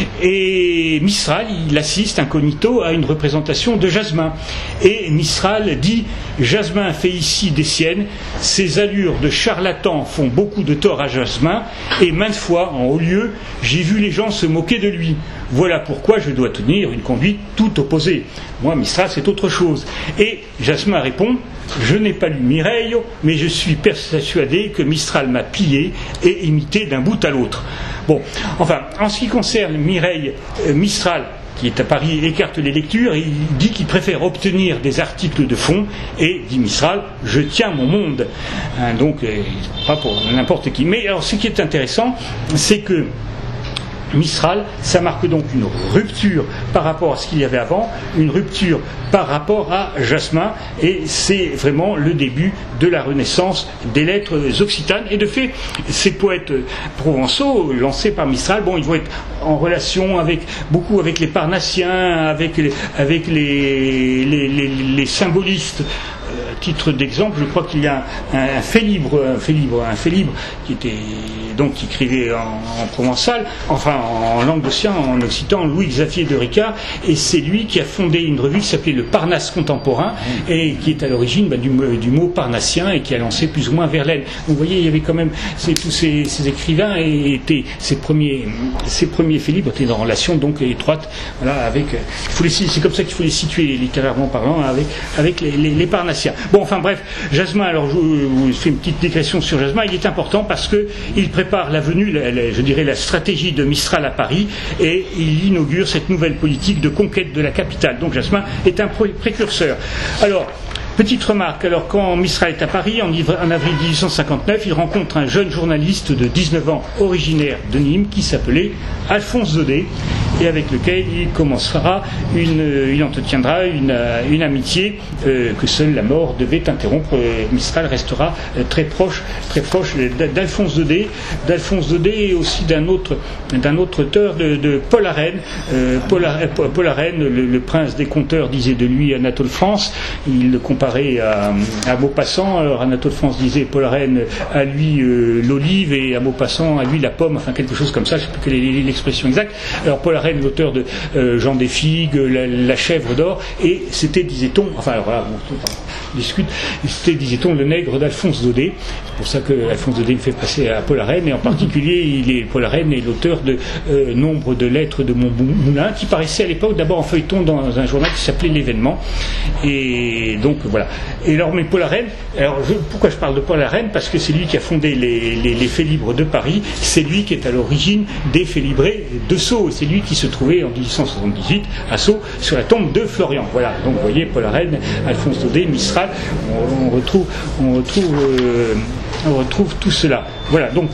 Et Mistral, il assiste incognito à une représentation de Jasmin. Et Mistral dit: Jasmin fait ici des siennes, ses allures de charlatan font beaucoup de tort à Jasmin, et maintes fois, en haut lieu, j'ai vu les gens se moquer de lui. Voilà pourquoi je dois tenir une conduite tout opposée. Moi, Mistral, c'est autre chose. Et Jasmin répond: je n'ai pas lu Mireille, mais je suis persuadé que Mistral m'a pillé et imité d'un bout à l'autre. Bon, enfin, en ce qui concerne Mireille, Mistral, qui est à Paris, écarte les lectures et il dit qu'il préfère obtenir des articles de fond, et dit Mistral: je tiens mon monde. Donc, pas pour n'importe qui. Mais alors, ce qui est intéressant, c'est que Mistral, ça marque donc une rupture par rapport à ce qu'il y avait avant, une rupture par rapport à Jasmin, et c'est vraiment le début de la renaissance des lettres occitanes. Et de fait, ces poètes provençaux lancés par Mistral, ils vont être en relation beaucoup avec les Parnassiens, avec les symbolistes titre d'exemple, je crois qu'il y a un Félibre qui écrivait en provençal, enfin en langue d'Occitane, en occitan, Louis Xavier de Ricard, et c'est lui qui a fondé une revue qui s'appelait le Parnasse contemporain, et qui est à l'origine du mot parnassien, et qui a lancé plus ou moins Verlaine. Vous voyez, il y avait quand même tous ces écrivains, et ces premiers Félibres étaient en relation donc étroite, voilà, avec. C'est comme ça qu'il faut les situer littérairement parlant, avec les parnassiens. Bon, enfin bref, Jasmin. Alors, je vous fais une petite digression sur Jasmin. Il est important parce que il prépare la venue, je dirais, la stratégie de Mistral à Paris, et il inaugure cette nouvelle politique de conquête de la capitale. Donc, Jasmin est un précurseur. Alors. Petite remarque, alors quand Mistral est à Paris, en avril 1859, il rencontre un jeune journaliste de 19 ans, originaire de Nîmes, qui s'appelait Alphonse Daudet, et avec lequel il entretiendra une amitié que seule la mort devait interrompre. Mistral restera très proche d'Alphonse Daudet et aussi d'un autre auteur, de Paul Arène. Paul Arène, le prince des conteurs, disait de lui Anatole France. Il le comparait à Maupassant. Alors Anatole France disait Paul Arène à lui l'olive, et à Maupassant à lui la pomme, enfin quelque chose comme ça, je ne sais plus quelle est l'expression exacte. Alors Paul Arène, l'auteur de Jean des Figues, la chèvre d'or, et c'était, disait-on, enfin alors voilà, on discute, c'était, disait-on, le nègre d'Alphonse Daudet. C'est pour ça que Alphonse Daudet me fait passer à Paul Arène, et en particulier Paul Arène est l'auteur de Nombre de lettres de mon moulin, qui paraissait à l'époque d'abord en feuilleton dans un journal qui s'appelait L'Événement, et donc voilà. Et alors, mais Paul Arène, pourquoi je parle de Paul Arène? Parce que c'est lui qui a fondé les Félibres de Paris, c'est lui qui est à l'origine des Félibrés de Sceaux, c'est lui qui se trouvait en 1878 à Sceaux sur la tombe de Florian. Voilà, donc vous voyez, Paul Arène, Alphonse Daudet, Mistral, on retrouve tout cela. Voilà, donc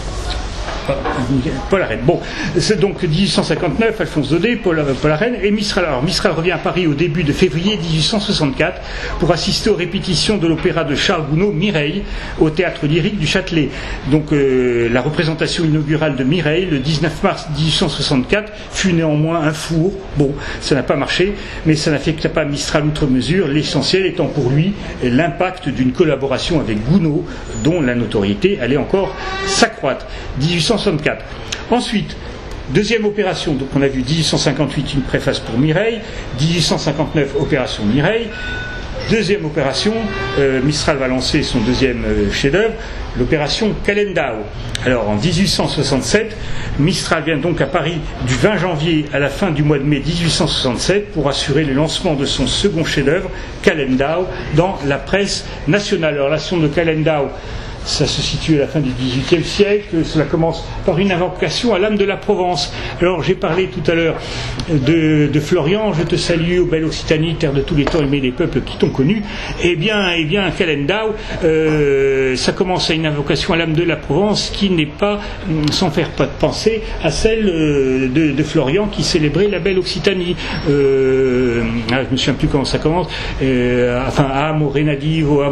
Paul Arène. Bon, c'est donc 1859, Alphonse Daudet, Paul Arène et Mistral. Alors Mistral revient à Paris au début de février 1864 pour assister aux répétitions de l'opéra de Charles Gounod, Mireille, au théâtre lyrique du Châtelet. Donc la représentation inaugurale de Mireille, le 19 mars 1864, fut néanmoins un four. Bon, ça n'a pas marché, mais ça n'affecta pas Mistral outre mesure, l'essentiel étant pour lui l'impact d'une collaboration avec Gounod, dont la notoriété allait encore s'accroître. 1864. Ensuite, deuxième opération, donc on a vu 1858 une préface pour Mireille, 1859 opération Mireille. Deuxième opération, Mistral va lancer son deuxième chef-d'œuvre, l'opération Calendau. Alors en 1867, Mistral vient donc à Paris du 20 janvier à la fin du mois de mai 1867 pour assurer le lancement de son second chef-d'œuvre, Calendau, dans la presse nationale. Alors l'action de Calendau, ça se situe à la fin du XVIIIe siècle. Cela commence par une invocation à l'âme de la Provence. Alors j'ai parlé tout à l'heure de Florian, je te salue, ô belle Occitanie, terre de tous les temps aimée des peuples qui t'ont connu. Eh bien, Calendau, ça commence à une invocation à l'âme de la Provence qui n'est pas, sans faire pas de penser, à celle de Florian qui célébrait la belle Occitanie. Je me souviens plus comment ça commence. Amo Renadivo,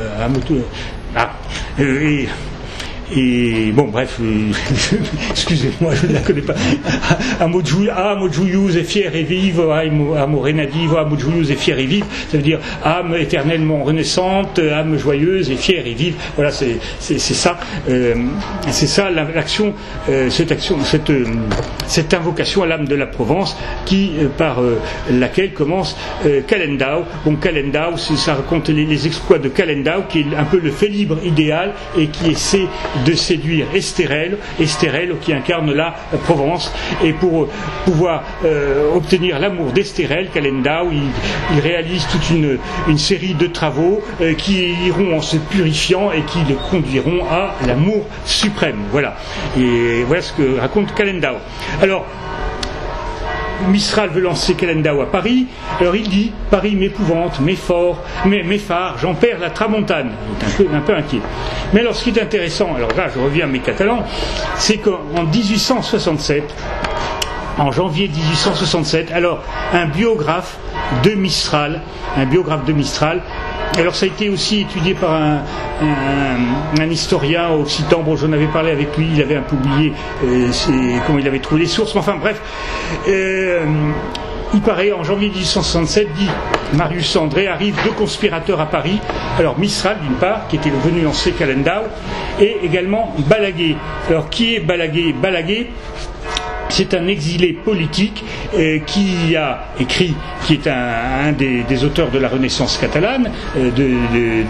et bon, bref, excusez-moi, je ne la connais pas. Amo joyeuse et fière et vive, amo renadivo, amo joyeuse et fière et vive, ça veut dire âme éternellement renaissante, âme joyeuse et fière et vive. Voilà, c'est ça, l'action, cette invocation à l'âme de la Provence qui par laquelle commence Calendau. Donc Calendau, ça raconte les exploits de Calendau, qui est un peu le Félibre idéal et qui essaie de séduire Estérelle qui incarne la Provence, et pour pouvoir obtenir l'amour d'Estérelle, Calendau il réalise toute une série de travaux qui iront en se purifiant et qui le conduiront à l'amour suprême. Voilà, et voilà ce que raconte Calendau. Alors Mistral veut lancer Calendau à Paris. Alors il dit: Paris m'épouvante, m'effare, j'en perds la tramontane. Il est un peu inquiet. Mais alors ce qui est intéressant, alors là je reviens à mes Catalans, c'est qu'en 1867, en janvier 1867, alors un biographe de Mistral, alors ça a été aussi étudié par un historien occitan. Bon, j'en avais parlé avec lui, il avait un peu oublié comment il avait trouvé les sources, mais enfin bref, il paraît, en janvier 1867, dit Marius André, arrivent 2 conspirateurs à Paris. Alors Mistral, d'une part, qui était venu lancer Calendau, et également Balaguer. Alors qui est Balaguer? Balaguer, c'est un exilé politique qui a écrit, qui est un des auteurs de la Renaissance catalane de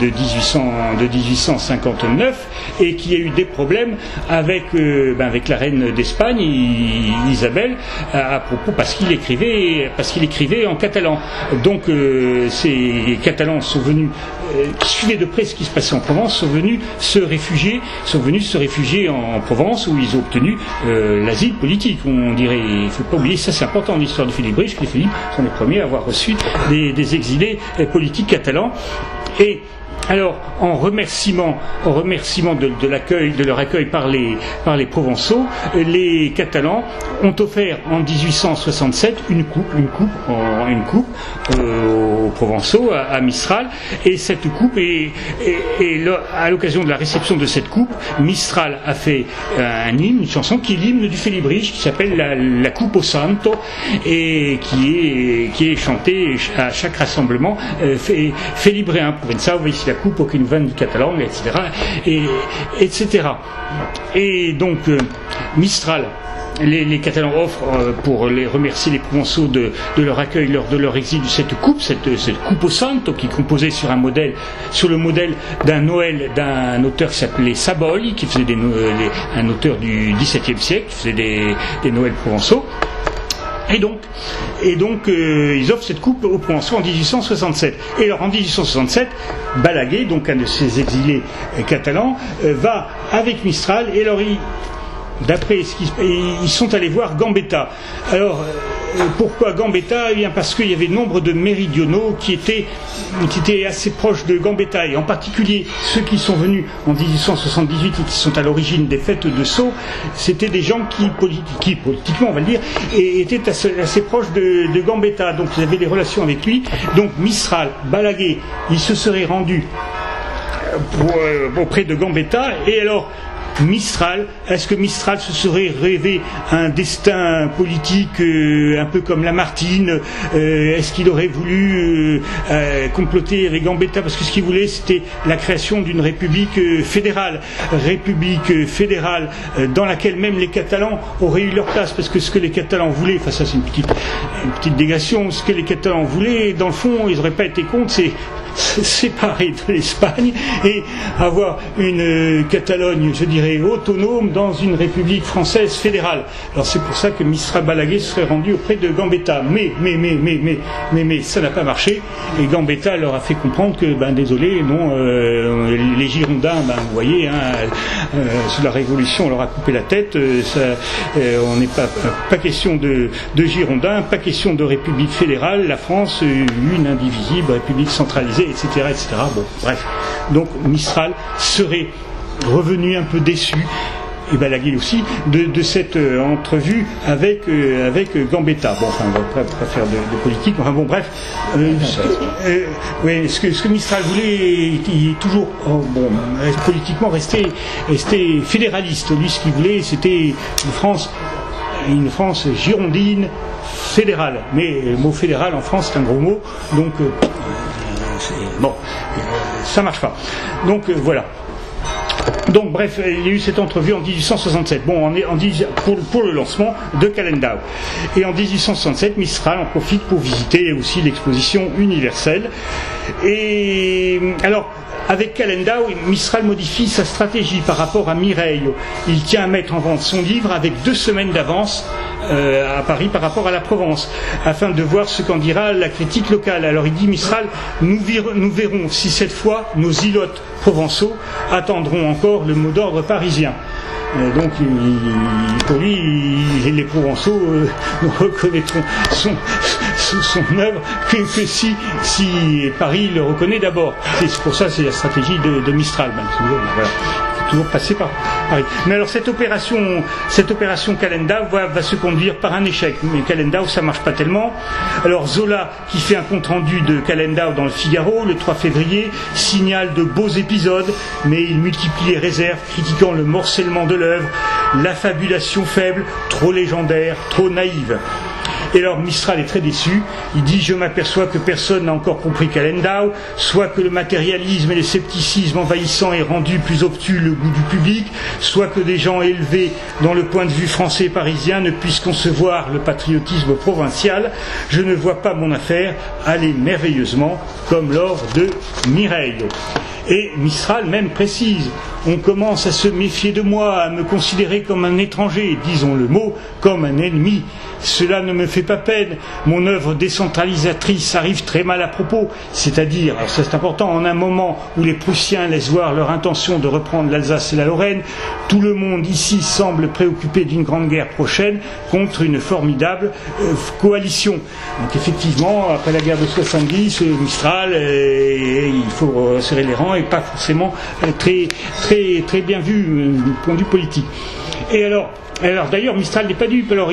1859, et qui a eu des problèmes avec la reine d'Espagne, Isabelle, à propos parce qu'il écrivait en catalan. Donc ces Catalans sont venus, qui suivaient de près ce qui se passait en Provence, sont venus se réfugier en Provence, où ils ont obtenu l'asile politique. On dirait, il ne faut pas oublier, ça c'est important dans l'histoire de Philippe Brich, que les Philippe sont les premiers à avoir reçu des exilés politiques catalans. Et alors, en remerciement de leur accueil par les Provençaux, les Catalans ont offert en 1867 une coupe aux Provençaux, à Mistral, et cette coupe, à l'occasion de la réception de cette coupe, Mistral a fait une chanson qui est l'hymne du Félibrige, qui s'appelle la Coupe au Santo, et qui est chantée à chaque rassemblement félibréen. Provençal, ici la coupe, aucune vanne du catalan, etc. Et donc, Mistral, les Catalans offrent, pour les remercier les Provençaux de leur accueil lors de leur exil, cette coupe au Santo, qui est composée sur le modèle d'un Noël d'un auteur qui s'appelait Saboy, qui faisait un auteur du XVIIe siècle, qui faisait des Noëls provençaux. Et donc, ils offrent cette coupe aux Provençaux en 1867. Et alors, en 1867, Balaguer, donc un de ces exilés catalans, va avec Mistral, et alors d'après ils sont allés voir Gambetta. Alors, pourquoi Gambetta? Eh bien, parce qu'il y avait nombre de méridionaux qui étaient assez proches de Gambetta, et en particulier ceux qui sont venus en 1878 et qui sont à l'origine des fêtes de Sceaux. C'était des gens qui politiquement, on va le dire, étaient assez proches de Gambetta, donc ils avaient des relations avec lui. Donc Mistral, Balaguer, ils se seraient rendus auprès de Gambetta, et alors Mistral, est-ce que Mistral se serait rêvé un destin politique un peu comme Lamartine? Est-ce qu'il aurait voulu comploter avec Gambetta? Parce que ce qu'il voulait, c'était la création d'une république fédérale dans laquelle même les Catalans auraient eu leur place, parce que ce que les Catalans voulaient, enfin ça c'est une petite dégression, ce que les Catalans voulaient, dans le fond, ils n'auraient pas été contre, c'est séparé de l'Espagne et avoir une Catalogne, je dirais, autonome dans une république française fédérale. Alors c'est pour ça que Mistral Balaguer serait rendu auprès de Gambetta. Mais ça n'a pas marché, et Gambetta leur a fait comprendre que, désolé, non, les Girondins, vous voyez, sous la Révolution, on leur a coupé la tête, on n'est pas question de Girondins, pas question de république fédérale, la France, une indivisible république centralisée, etc. Bon, bref. Donc Mistral serait revenu un peu déçu, et Balaguer aussi, de cette entrevue avec Gambetta. Bon, enfin, on va pas faire de politique, enfin bon, bref. Ce que Mistral voulait, il est toujours, politiquement rester fédéraliste. Lui, ce qu'il voulait, c'était une France girondine fédérale. Mais le mot fédéral en France, c'est un gros mot, donc ça marche pas. Donc voilà. Donc bref, il y a eu cette entrevue en 1867. Bon, on est pour le lancement de Calendau. Et en 1867, Mistral en profite pour visiter aussi l'exposition universelle. Et alors, avec Calendau, Mistral modifie sa stratégie par rapport à Mireille. Il tient à mettre en vente son livre avec 2 semaines d'avance à Paris par rapport à la Provence, afin de voir ce qu'en dira la critique locale. Alors il dit Mistral, nous verrons si cette fois nos îlots provençaux attendront encore le mot d'ordre parisien. Donc pour lui, les Provençaux ne reconnaîtront son œuvre que si Paris le reconnaît d'abord. C'est pour ça, c'est la stratégie de Mistral. Voilà. Toujours passer par Paris. Mais alors cette opération Calendau va se conduire par un échec. Mais Calendau, ça marche pas tellement. Alors Zola, qui fait un compte rendu de Calendau dans le Figaro le 3 février, signale de beaux épisodes, mais il multiplie les réserves, critiquant le morcellement de l'œuvre, l'affabulation faible, trop légendaire, trop naïve. Et alors Mistral est très déçu, il dit: je m'aperçois que personne n'a encore compris Calendau, soit que le matérialisme et le scepticisme envahissant aient rendu plus obtus le goût du public, soit que des gens élevés dans le point de vue français et parisien ne puissent concevoir le patriotisme provincial. Je ne vois pas mon affaire aller merveilleusement comme l'or de Mireille. Et Mistral même précise: on commence à se méfier de moi, à me considérer comme un étranger, disons le mot, comme un ennemi. Cela ne me fait pas peine. Mon œuvre décentralisatrice arrive très mal à propos. C'est-à-dire, alors ça c'est important, en un moment où les Prussiens laissent voir leur intention de reprendre l'Alsace et la Lorraine, tout le monde ici semble préoccupé d'une grande guerre prochaine contre une formidable coalition. Donc effectivement, après la guerre de 70, Mistral, il faut serrer les rangs et pas forcément très bien vu du point de vue politique. Et alors d'ailleurs, Mistral n'est pas dupe. Alors,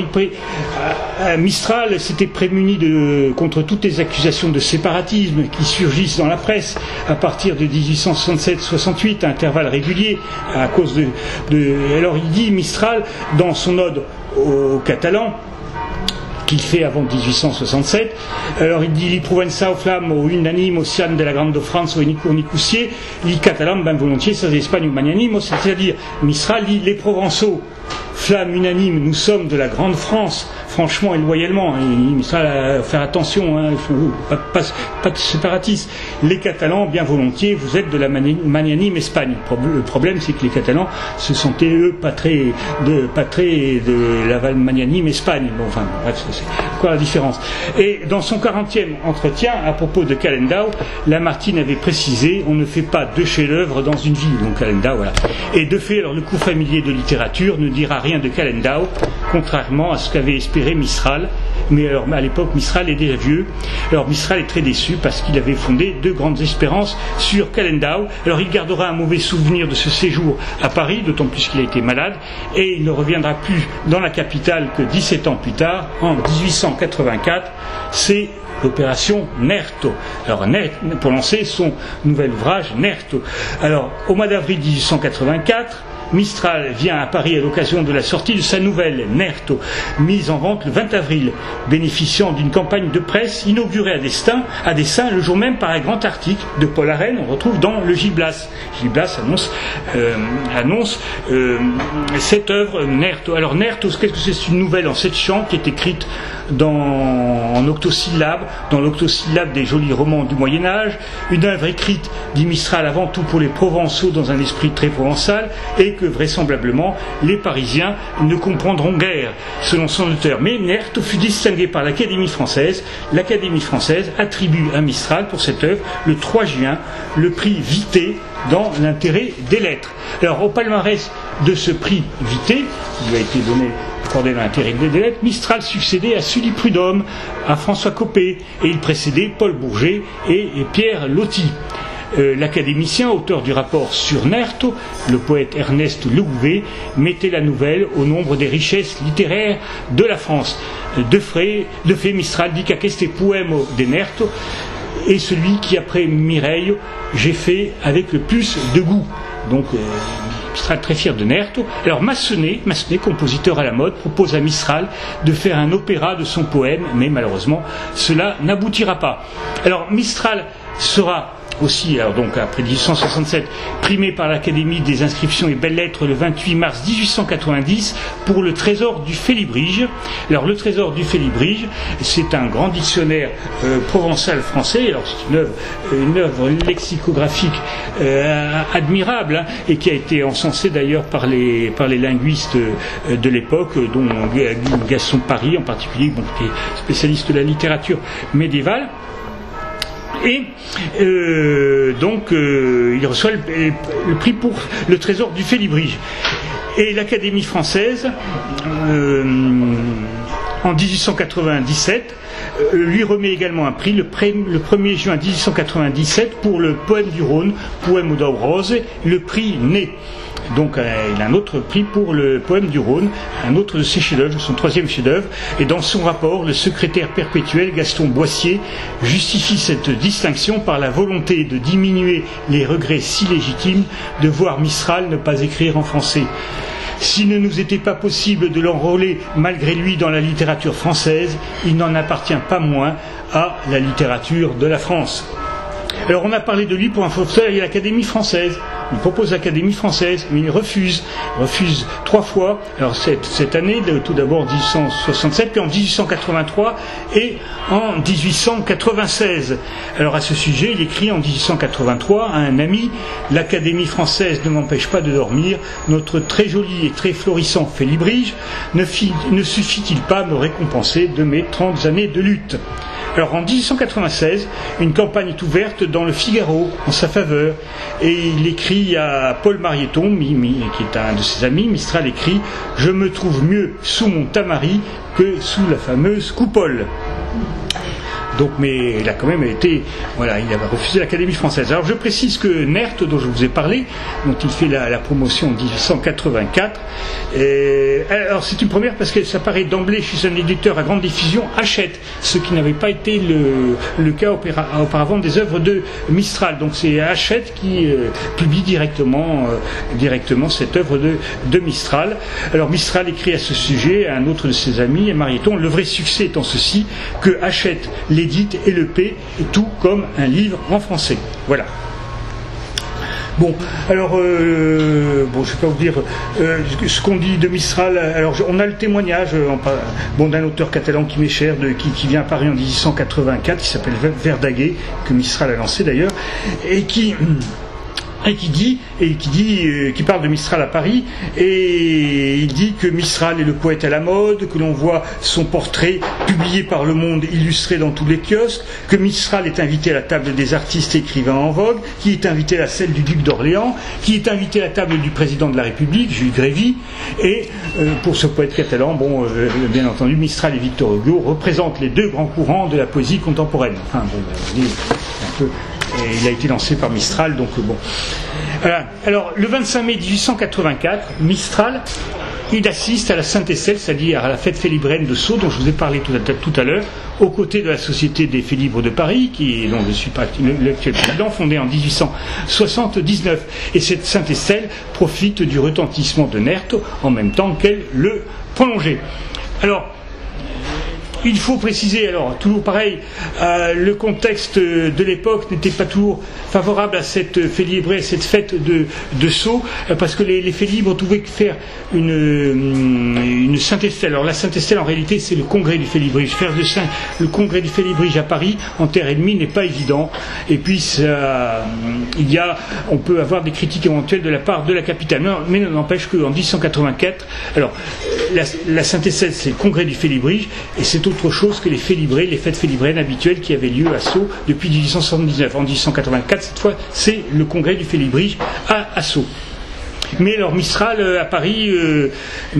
Mistral s'était prémuni contre toutes les accusations de séparatisme qui surgissent dans la presse à partir de 1867-68, à intervalles réguliers, à cause Alors, il dit, Mistral, dans son ode aux Catalans, qu'il fait avant 1867. Alors il dit: li Provença au flamme au unanime au sian de la grande France au Nicoussier, li Catalan ben volontiers sa Espagne au magnanime, c'est-à-dire Mistral dit: les Provençaux, flamme unanime, nous sommes de la grande France, franchement et loyalement. Il faut faire attention, hein, pas de séparatisme. Les Catalans, bien volontiers, vous êtes de la magnanime Espagne. Le problème, c'est que les Catalans se sentaient, eux, pas très de la magnanime Espagne. Bon, enfin, bref, c'est quoi la différence. Et dans son 40e entretien, à propos de Calendau, Lamartine avait précisé: on ne fait pas deux chefs-d'œuvre dans une vie. Donc Calendau, voilà. Et de fait, alors, le cours familier de littérature ne dira rien de Calendau, contrairement à ce qu'avait espéré Mistral. Mais alors, à l'époque, Mistral est déjà vieux. Alors Mistral est très déçu parce qu'il avait fondé deux grandes espérances sur Calendau. Alors il gardera un mauvais souvenir de ce séjour à Paris, d'autant plus qu'il a été malade, et il ne reviendra plus dans la capitale que 17 ans plus tard, en 1884. C'est l'opération Nerto. Alors, pour lancer son nouvel ouvrage Nerto. Alors, au mois d'avril 1884, Mistral vient à Paris à l'occasion de la sortie de sa nouvelle Nerto, mise en vente le 20 avril, bénéficiant d'une campagne de presse inaugurée à dessein le jour même par un grand article de Paul Arène, on retrouve dans le Gil Blas. Gil Blas annonce cette œuvre Nerto. Alors Nerto, qu'est-ce que c'est? C'est une nouvelle en 7 chants qui est écrite en octosyllabes, dans l'octosyllabe des jolis romans du Moyen-Âge, une œuvre écrite, dit Mistral, avant tout pour les Provençaux dans un esprit très provençal, et que vraisemblablement les Parisiens ne comprendront guère, selon son auteur. Mais Nerto fut distingué par l'Académie française. L'Académie française attribue à Mistral pour cette œuvre, le 3 juin, le prix Vité dans l'intérêt des lettres. Alors au palmarès de ce prix Vité, qui lui a été accordé dans l'intérêt des lettres, Mistral succédait à Sully Prudhomme, à François Copé, et il précédait Paul Bourget et Pierre Loti. L'académicien, auteur du rapport sur Nerto, le poète Ernest Legouvé, mettait la nouvelle au nombre des richesses littéraires de la France. De fait, Mistral dit qu'aqueste poème de Nerto est celui qui, après Mireille, j'ai fait avec le plus de goût. Donc, Mistral très fier de Nerto. Alors Massenet, compositeur à la mode, propose à Mistral de faire un opéra de son poème, mais malheureusement, cela n'aboutira pas. Alors Mistral sera aussi, alors donc après 1867, primé par l'Académie des inscriptions et belles-lettres le 28 mars 1890 pour le Trésor du Félibrige. Alors le Trésor du Félibrige, c'est un grand dictionnaire provençal français. Alors c'est une œuvre lexicographique admirable, hein, et qui a été encensée d'ailleurs par les linguistes de l'époque, dont Gaston Paris en particulier, bon, qui est spécialiste de la littérature médiévale. Et donc il reçoit le prix pour le Trésor du Félibrige. Et l'Académie française, en 1897, lui remet également un prix le 1er juin 1897 pour le poème du Rhône, Poème d'Aube Rose, le prix Né. Donc il a un autre prix pour le poème du Rhône, un autre de ses chefs-d'œuvre, son 3e chef-d'œuvre. Et dans son rapport, le secrétaire perpétuel Gaston Boissier justifie cette distinction par la volonté de diminuer les regrets si légitimes de voir Mistral ne pas écrire en français. S'il ne nous était pas possible de l'enrôler malgré lui dans la littérature française, il n'en appartient pas moins à la littérature de la France. Alors on a parlé de lui pour un fauteuil à l'Académie française. Il propose l'Académie française, mais il refuse 3 fois. Alors cette année, tout d'abord en 1867, puis en 1883 et en 1896. Alors à ce sujet, il écrit en 1883 à un ami: l'Académie française ne m'empêche pas de dormir, notre très joli et très florissant Félibrige ne suffit-il pas à me récompenser de mes 30 années de lutte? Alors en 1896, une campagne est ouverte dans le Figaro en sa faveur, et il écrit à Paul Marieton, qui est un de ses amis. Mistral écrit: je me trouve mieux sous mon tamari que sous la fameuse coupole. Donc, mais il a quand même été, voilà, il avait refusé l'Académie française. Alors je précise que Nerth, dont je vous ai parlé, dont il fait la promotion en 1884, alors c'est une première parce que ça paraît d'emblée chez un éditeur à grande diffusion, Hachette, ce qui n'avait pas été le cas auparavant des œuvres de Mistral. Donc c'est Hachette qui publie directement cette œuvre de Mistral. Alors Mistral écrit à ce sujet à un autre de ses amis, à Marieton: le vrai succès étant ceci, que Hachette l'édite et le paie, tout comme un livre en français. Voilà. Bon, alors, je ne vais pas vous dire ce qu'on dit de Mistral. Alors, on a le témoignage d'un auteur catalan qui m'est cher, qui vient à Paris en 1884, qui s'appelle Verdaguer, que Mistral a lancé d'ailleurs, et qui parle de Mistral à Paris, et il dit que Mistral est le poète à la mode, que l'on voit son portrait publié par Le Monde illustré dans tous les kiosques, que Mistral est invité à la table des artistes et écrivains en vogue, qui est invité à la celle du duc d'Orléans, qui est invité à la table du président de la République, Jules Grévy, et pour ce poète catalan, bien entendu, Mistral et Victor Hugo représentent les deux grands courants de la poésie contemporaine. Enfin, un peu... Et il a été lancé par Mistral, donc bon. Alors, le 25 mai 1884, Mistral, il assiste à la Saint-Estelle, c'est-à-dire à la fête félibraine de Sceaux, dont je vous ai parlé tout à l'heure, aux côtés de la Société des Félibres de Paris, dont je suis l'actuel président, fondée en 1879. Et cette Saint-Estelle profite du retentissement de Nerth en même temps qu'elle le prolongeait. Alors, il faut préciser, alors, toujours pareil, le contexte de l'époque n'était pas toujours favorable à cette félibrée, cette fête de Sceaux, parce que les Félibres pouvaient faire une Saint-Estelle. Alors la Saint-Estelle, en réalité, c'est le congrès du Félibrige. Faire le congrès du Félibrige à Paris, en terre ennemie, n'est pas évident. Et puis, on peut avoir des critiques éventuelles de la part de la capitale. Mais n'empêche qu'en 1884, alors, la Saint-Estelle, c'est le congrès du Félibrige, et c'est autre chose que les fêtes félibraines habituelles qui avaient lieu à Sceaux depuis 1879. En 1884, cette fois, c'est le congrès du Félibrige à Sceaux. Mais alors Mistral à Paris, en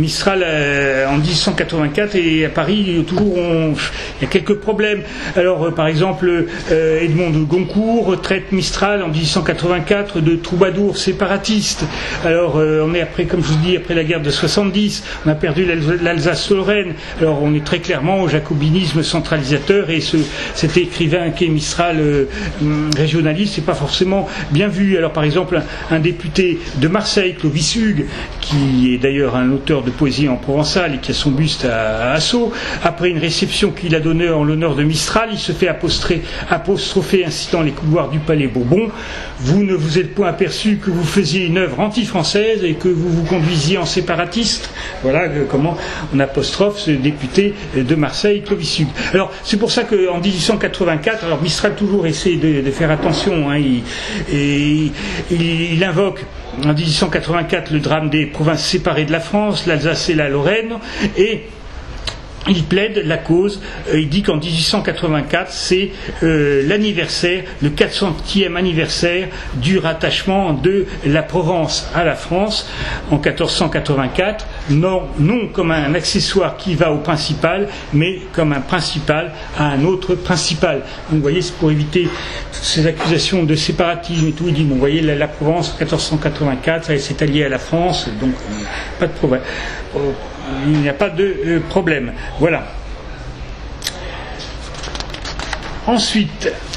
1884 et à Paris toujours il y a quelques problèmes. Alors par exemple Edmond de Goncourt traite Mistral en 1884 de troubadour séparatiste. Alors on est après, comme je vous dis, après la guerre de 70, on a perdu l'Alsace-Lorraine. Alors on est très clairement au jacobinisme centralisateur, et cet écrivain qui est Mistral régionaliste, c'est pas forcément bien vu. Alors par exemple un député de Marseille, Clovis Hugues, qui est d'ailleurs un auteur de poésie en provençal et qui a son buste à Sceaux, après une réception qu'il a donnée en l'honneur de Mistral, il se fait apostropher ainsi dans les couloirs du Palais Bourbon: vous ne vous êtes point aperçu que vous faisiez une œuvre anti-française et que vous vous conduisiez en séparatiste. Voilà comment on apostrophe ce député de Marseille, Clovis Hugues. Alors c'est pour ça qu'en 1884, alors Mistral toujours essaie de faire attention, il invoque en 1884 le drame des provinces séparées de la France, l'Alsace et la Lorraine, et il plaide la cause. Il dit qu'en 1884 c'est l'anniversaire, le 400e anniversaire du rattachement de la Provence à la France en 1484, non comme un accessoire qui va au principal, mais comme un principal à un autre principal. Donc, vous voyez, c'est pour éviter ces accusations de séparatisme et tout. Il dit, bon, vous voyez, la Provence en 1484, ça s'est allié à la France, donc pas de problème. Il n'y a pas de problème. Voilà. Ensuite,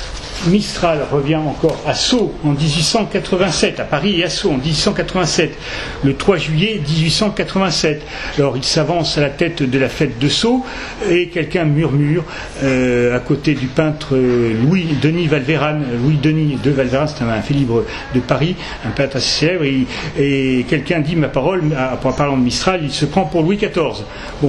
Mistral revient encore à Sceaux en 1887, à Paris et à Sceaux en 1887, le 3 juillet 1887. Alors il s'avance à la tête de la fête de Sceaux et quelqu'un murmure à côté du peintre Louis-Denis Valvérane. Louis-Denis de Valvérane, c'est un fait libre de Paris, un peintre assez célèbre, et quelqu'un dit ma parole, en parlant de Mistral, il se prend pour Louis XIV. Bon,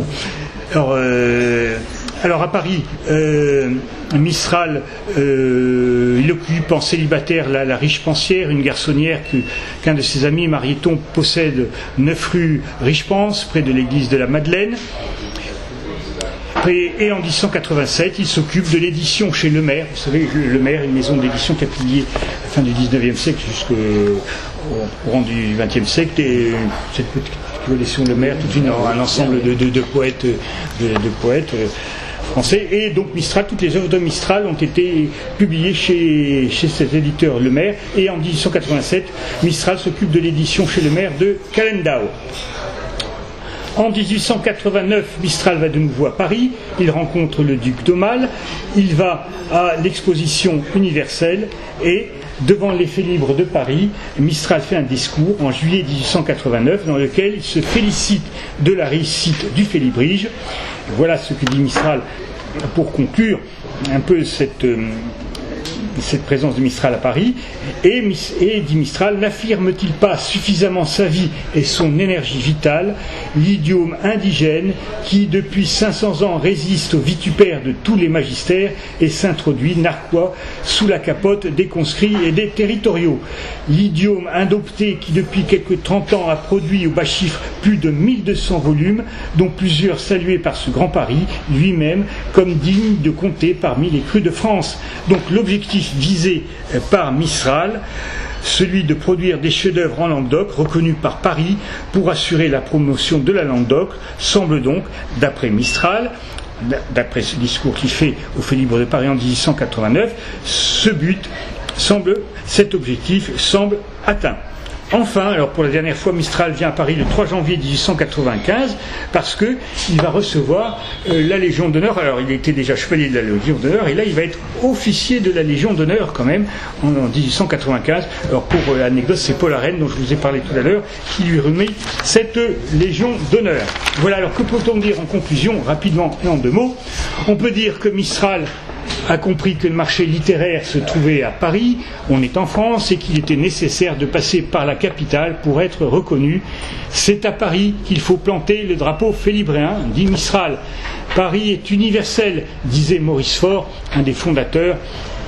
alors à Paris, Mistral, il occupe en célibataire la riche pensière, une garçonnière qu'un de ses amis, Marieton, possède 9 rue Richepens, près de l'église de la Madeleine. Et en 1887, il s'occupe de l'édition chez Le Maire. Vous savez, Le Maire, une maison d'édition qui a publié à la fin du 19e siècle jusqu'au courant du 20e siècle. Et cette petite collection Le Maire, tout un ensemble de poètes, français. Et donc Mistral, toutes les œuvres de Mistral ont été publiées chez cet éditeur Le Maire. Et en 1887, Mistral s'occupe de l'édition chez Le Maire de Calendau. En 1889, Mistral va de nouveau à Paris, il rencontre le duc d'Aumale, il va à l'exposition universelle et devant l'effet libre de Paris, Mistral fait un discours en juillet 1889 dans lequel il se félicite de la réussite du Félibrige. Voilà ce que dit Mistral pour conclure un peu cette présence de Mistral à Paris, et dit Mistral, n'affirme-t-il pas suffisamment sa vie et son énergie vitale, l'idiome indigène qui depuis 500 ans résiste au vitupère de tous les magistères et s'introduit narquois sous la capote des conscrits et des territoriaux, l'idiome indopté qui depuis quelques 30 ans a produit au bas chiffre plus de 1200 volumes, dont plusieurs salués par ce grand Paris lui-même comme digne de compter parmi les crus de France. Donc l'objectif visé par Mistral, celui de produire des chefs-d'œuvre en Languedoc reconnus par Paris pour assurer la promotion de la Languedoc, semble donc, d'après Mistral, d'après ce discours qu'il fait au Fait libre de Paris en 1889, cet objectif semble atteint. Enfin, alors pour la dernière fois, Mistral vient à Paris le 3 janvier 1895 parce que il va recevoir la Légion d'honneur. Alors il était déjà chevalier de la Légion d'honneur et là il va être officier de la Légion d'honneur quand même en 1895. Alors pour l'anecdote, c'est Paul Arène dont je vous ai parlé tout à l'heure qui lui remet cette Légion d'honneur. Voilà, alors que peut-on dire en conclusion, rapidement et en 2 mots? On peut dire que Mistral a compris que le marché littéraire se trouvait à Paris, on est en France, et qu'il était nécessaire de passer par la capitale pour être reconnu. C'est à Paris qu'il faut planter le drapeau félibréen, dit Mistral. Paris est universel, disait Maurice Faure, un des fondateurs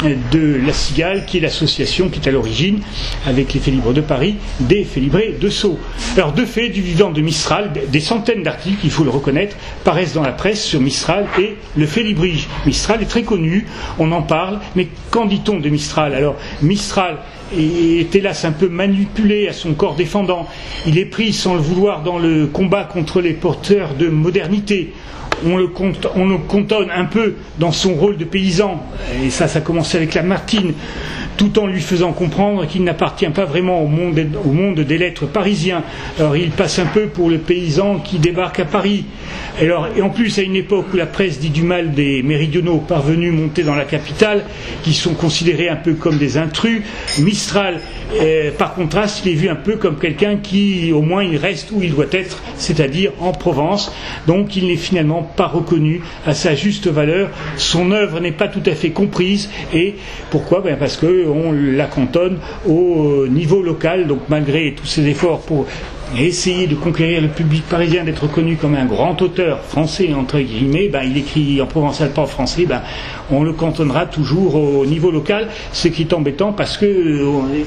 de la Cigale, qui est l'association qui est à l'origine, avec les Félibres de Paris, des Félibrés de Sceaux. Alors, de fait, du vivant de Mistral, des centaines d'articles, il faut le reconnaître, paraissent dans la presse sur Mistral et le Félibrige. Mistral est très connu, on en parle, mais qu'en dit-on de Mistral? Alors, Mistral est hélas un peu manipulé à son corps défendant. Il est pris sans le vouloir dans le combat contre les porteurs de modernité. On le cantonne un peu dans son rôle de paysan, et ça a commencé avec Lamartine, tout en lui faisant comprendre qu'il n'appartient pas vraiment au monde des lettres parisiens. Alors il passe un peu pour le paysan qui débarque à Paris. Et en plus, à une époque où la presse dit du mal des méridionaux parvenus monter dans la capitale, qui sont considérés un peu comme des intrus, Mistral, par contraste, il est vu un peu comme quelqu'un qui, au moins, il reste où il doit être, c'est-à-dire en Provence. Donc il n'est finalement pas reconnu à sa juste valeur. Son œuvre n'est pas tout à fait comprise. Et pourquoi? Parce qu'on la cantonne au niveau local. Donc malgré tous ses efforts pour essayer de conquérir le public parisien, d'être reconnu comme un grand auteur français, entre guillemets, il écrit en provençal, pas en français, on le cantonnera toujours au niveau local, ce qui est embêtant parce que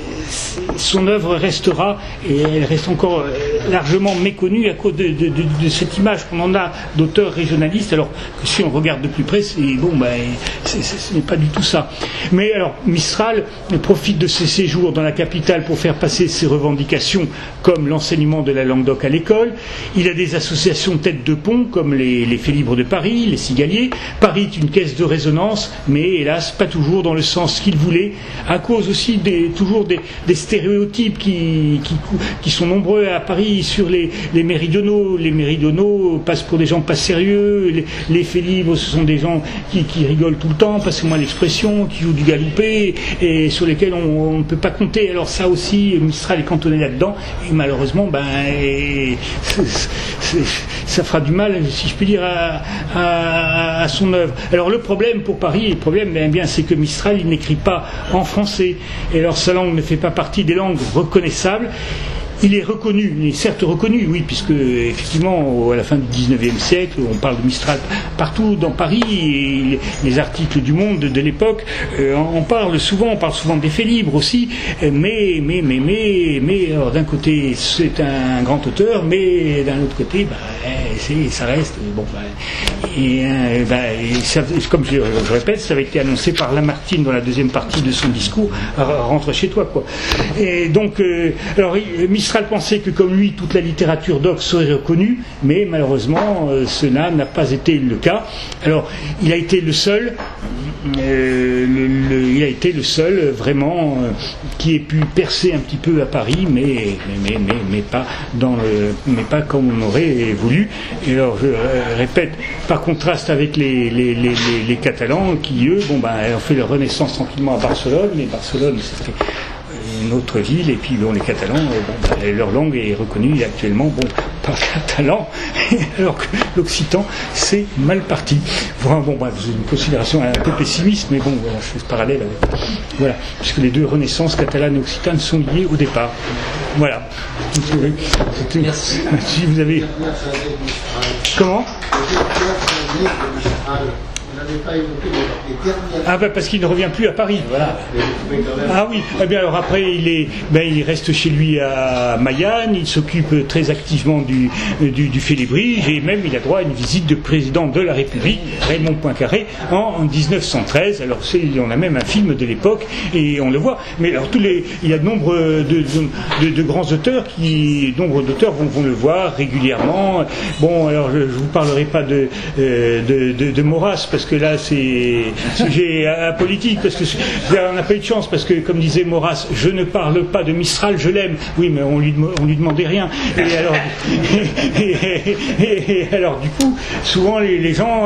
son œuvre restera, et elle reste encore largement méconnue à cause de cette image qu'on en a d'auteurs régionalistes, alors que si on regarde de plus près, ce n'est pas du tout ça. Mais alors, Mistral profite de ses séjours dans la capitale pour faire passer ses revendications comme l'enseignement l'enseignement de la langue d'oc à l'école. Il a des associations têtes de pont comme les Faits libres de Paris, les Cigaliers. Paris est une caisse de résonance, mais hélas pas toujours dans le sens qu'il voulait, à cause aussi toujours des stéréotypes qui sont nombreux à Paris sur les méridionaux. Les méridionaux passent pour des gens pas sérieux, les faits libres ce sont des gens qui rigolent tout le temps, passez-moi l'expression, qui jouent du galoupé et sur lesquels on ne peut pas compter. Alors ça aussi, Mistral est cantonné là-dedans et malheureusement ça fera du mal, si je puis dire, à son œuvre. Alors le problème pour Paris, c'est que Mistral il n'écrit pas en français et alors sa langue ne fait pas partie des langues reconnaissables. Il est reconnu, il est certes reconnu, oui, puisque effectivement, à la fin du XIXe siècle, on parle de Mistral partout dans Paris, et les articles du Monde de l'époque on parle souvent des faits libres aussi, mais alors d'un côté c'est un grand auteur, mais d'un autre côté, ça reste comme je répète, ça avait été annoncé par Lamartine dans la deuxième partie de son discours, rentre chez toi, quoi. Et donc, alors Mistral pensait que comme lui, toute la littérature d'oc serait reconnue, mais malheureusement, cela n'a pas été le cas. Alors, il a été le seul, vraiment qui ait pu percer un petit peu à Paris, mais pas comme on aurait voulu. Et alors, je répète, par contraste avec les Catalans, qui eux, ont fait leur renaissance tranquillement à Barcelone, mais Barcelone, c'était une autre ville, et puis les Catalans, leur langue est reconnue actuellement par catalan, alors que l'occitan c'est mal parti. C'est une considération un peu pessimiste, mais je fais ce parallèle avec, puisque les deux renaissances catalane et occitane sont liées au départ. Voilà. Merci. Si vous avez. Comment? Parce qu'il ne revient plus à Paris. Voilà. Ah oui. Alors après, il reste chez lui à Mayenne. Il s'occupe très activement du Félibrige et même il a droit à une visite de président de la République, Raymond Poincaré, en 1913. Alors on a même un film de l'époque et on le voit. Mais alors il y a nombre de grands auteurs vont le voir régulièrement. Alors je vous parlerai pas de Maurras parce que là c'est sujet apolitique, parce que on n'a pas eu de chance, parce que comme disait Maurras, je ne parle pas de Mistral, je l'aime. Oui, mais on lui demandait rien. Et alors du coup, souvent les gens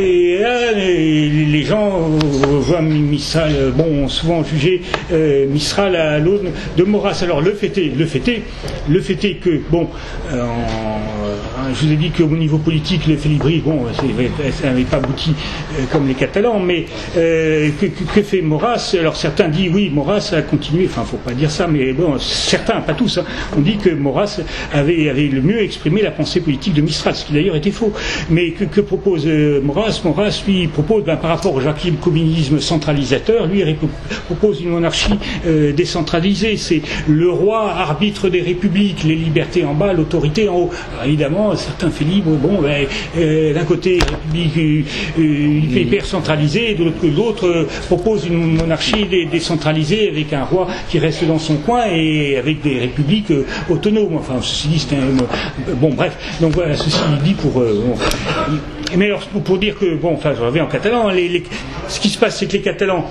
voient Mistral, souvent jugé Mistral à l'aune de Maurras. Alors le fait est que je vous ai dit qu'au niveau politique, le Félibrige, ça n'avait pas abouti comme les Catalans, mais que fait Maurras? Alors certains disent oui, Maurras a continué, faut pas dire ça, mais certains, pas tous, on dit que Maurras avait le mieux exprimé la pensée politique de Mistral, ce qui d'ailleurs était faux. Mais que propose Maurras? Maurras, lui, propose, par rapport au jacobinisme centralisateur, lui, propose une monarchie décentralisée. C'est le roi, arbitre des républiques, les libertés en bas, l'autorité en haut. Alors, évidemment, certains faits libres, d'un côté, république hyper centralisée, et de l'autre propose une monarchie décentralisée avec un roi qui reste dans son coin et avec des républiques autonomes. Ceci dit, c'est bref. Donc voilà, ceci dit pour. Mais alors, pour dire que, je reviens en catalan, ce qui se passe, c'est que les Catalans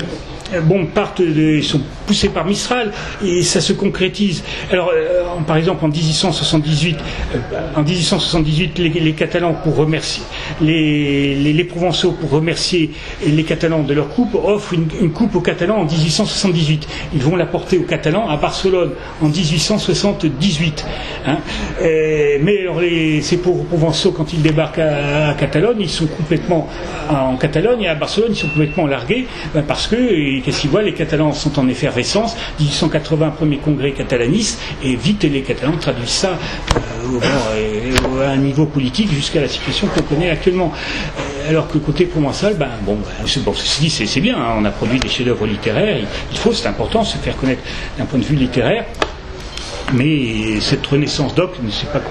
ils sont poussés par Mistral et ça se concrétise. Alors, par exemple, en 1878, les Catalans, pour remercier les Provençaux, pour remercier les Catalans de leur coupe, offrent une coupe aux Catalans en 1878. Ils vont la porter aux Catalans à Barcelone en 1878. Mais alors, ces pauvres Provençaux, quand ils débarquent à Catalogne, ils sont complètement en Catalogne, et à Barcelone, ils sont complètement largués, parce que qu'est-ce qu'ils voient? Les Catalans sont en effervescence. 1880, premier congrès catalaniste, et vite les Catalans traduisent ça à un niveau politique jusqu'à la situation qu'on connaît actuellement. Alors que côté provençal, ceci dit, c'est bien, on a produit des chefs-d'œuvre littéraires, c'est important de se faire connaître d'un point de vue littéraire, mais cette renaissance d'oc ne s'est pas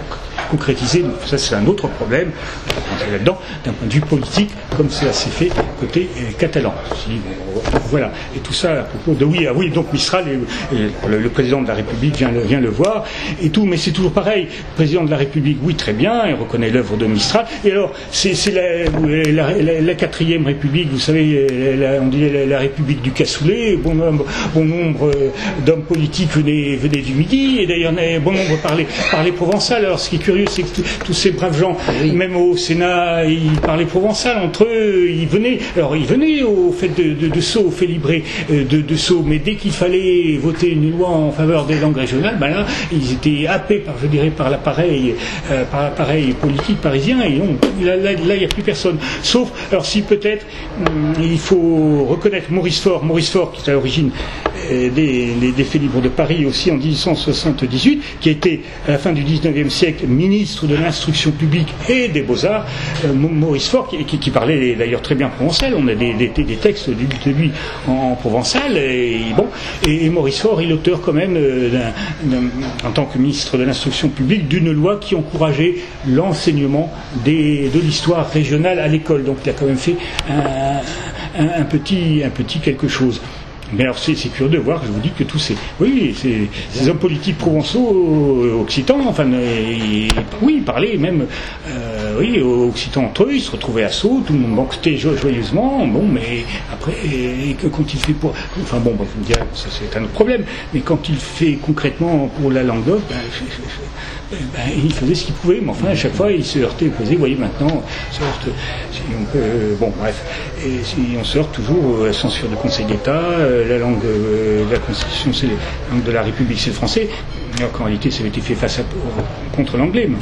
concrétisé. Donc ça, c'est un autre problème là-dedans, d'un point de vue politique, comme cela s'est fait côté catalan. Voilà. Et tout ça à propos de oui, donc Mistral, le président de la République vient le voir et tout, mais c'est toujours pareil. Le président de la République, oui, très bien, il reconnaît l'œuvre de Mistral. Et alors, c'est la quatrième République, vous savez, on dit la République du cassoulet. Bon nombre d'hommes politiques venaient du Midi, et d'ailleurs bon nombre parlaient provençal. Alors ce qui est curieux, c'est que tous ces braves gens, même au Sénat, ils parlaient provençal entre eux. Ils venaient au fait de Sceaux, au fait libré de Sceaux, mais dès qu'il fallait voter une loi en faveur des langues régionales, ben là, ils étaient happés par l'appareil politique parisien, et non, là, il n'y a plus personne. Sauf, alors si peut-être, il faut reconnaître Maurice Faure, qui est à l'origine des faits libres de Paris aussi en 1878, qui était à la fin du 19e siècle ministre de l'instruction publique et des beaux-arts. Maurice Faure qui parlait d'ailleurs très bien provençal, on a des textes de lui en provençal, et Maurice Faure est l'auteur quand même en tant que ministre de l'instruction publique d'une loi qui encourageait l'enseignement de l'histoire régionale à l'école. Donc il a quand même fait un petit quelque chose. Mais alors c'est curieux de voir, je vous dis que tous ces hommes politiques provençaux, occitans, ils parlaient même occitans entre eux, ils se retrouvaient à Sceaux, tout le monde banquetait joyeusement, mais après, quand il fait vous me direz, ça c'est un autre problème, mais quand il fait concrètement pour la Languedoc, il faisait ce qu'il pouvait, mais enfin à chaque fois il se heurtait, il faisait, voyez maintenant, se heurte, si on peut, et si on se heurte toujours à la censure du Conseil d'État, la langue de la Constitution, c'est la langue de la République, c'est le français, alors qu'en réalité ça avait été fait contre l'anglais, mais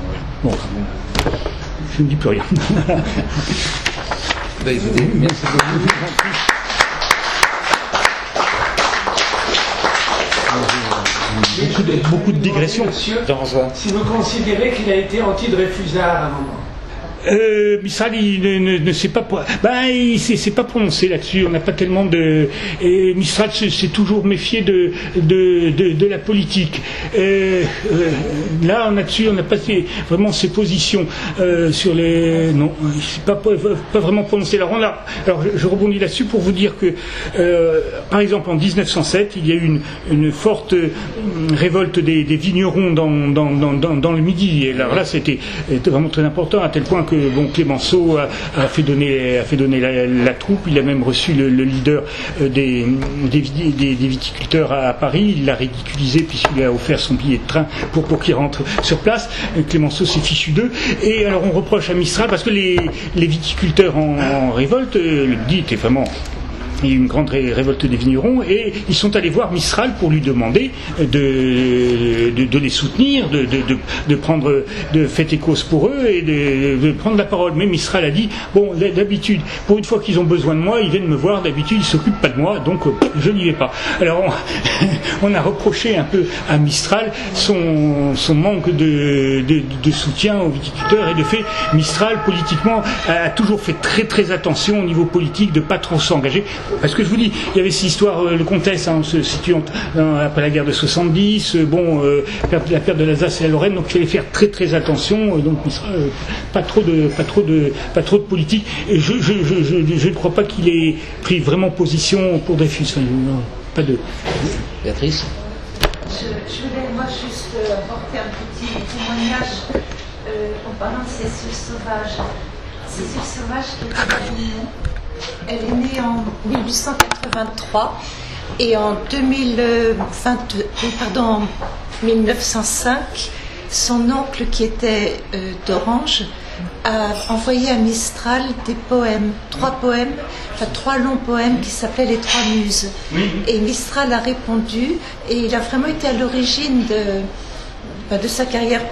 je ne dis plus rien. Écoutez, merci beaucoup. Beaucoup de digressions. Si vous considérez qu'il a été anti-Dreyfusard à un moment. Mistral, il ne sait pas, il s'est pas prononcé là-dessus. On n'a pas tellement de. Et Mistral s'est toujours méfié de la politique. Là, là-dessus, on n'a pas vraiment ses positions sur les. Non, il s'est pas vraiment prononcé. Alors, je rebondis là-dessus pour vous dire que, par exemple, en 1907, il y a eu une forte révolte des vignerons dans le Midi. Et alors là, c'était vraiment très important, à tel point que Clémenceau a fait donner la troupe. Il a même reçu le leader des viticulteurs à Paris. Il l'a ridiculisé puisqu'il a offert son billet de train pour qu'il rentre sur place. Clémenceau s'est fichu d'eux. Et alors on reproche à Mistral parce que les viticulteurs en révolte, le Midi était vraiment. Il y a eu une grande révolte des vignerons et ils sont allés voir Mistral pour lui demander de les soutenir, de fêter cause pour eux et de prendre la parole. Mais Mistral a dit, d'habitude, pour une fois qu'ils ont besoin de moi, ils viennent me voir, d'habitude ils s'occupent pas de moi, donc je n'y vais pas. Alors on a reproché un peu à Mistral son manque de soutien aux viticulteurs, et de fait, Mistral, politiquement, a toujours fait très très attention au niveau politique de pas trop s'engager. Parce que je vous dis, il y avait cette histoire, le Comtesse, se situant après la guerre de 70, la perte de l'Alsace et la Lorraine, donc il fallait faire très très attention, donc pas trop de politique. Et je ne crois pas qu'il ait pris vraiment position pour Dreyfus. Pas de. Béatrice. Je voulais moi juste apporter un petit témoignage en parlant de Cécile Sauvage. Cécile Sauvage elle est née en 1883 et en 1905, son oncle qui était d'Orange a envoyé à Mistral des poèmes, trois longs poèmes qui s'appelaient Les Trois Muses. Et Mistral a répondu et il a vraiment été à l'origine de sa carrière,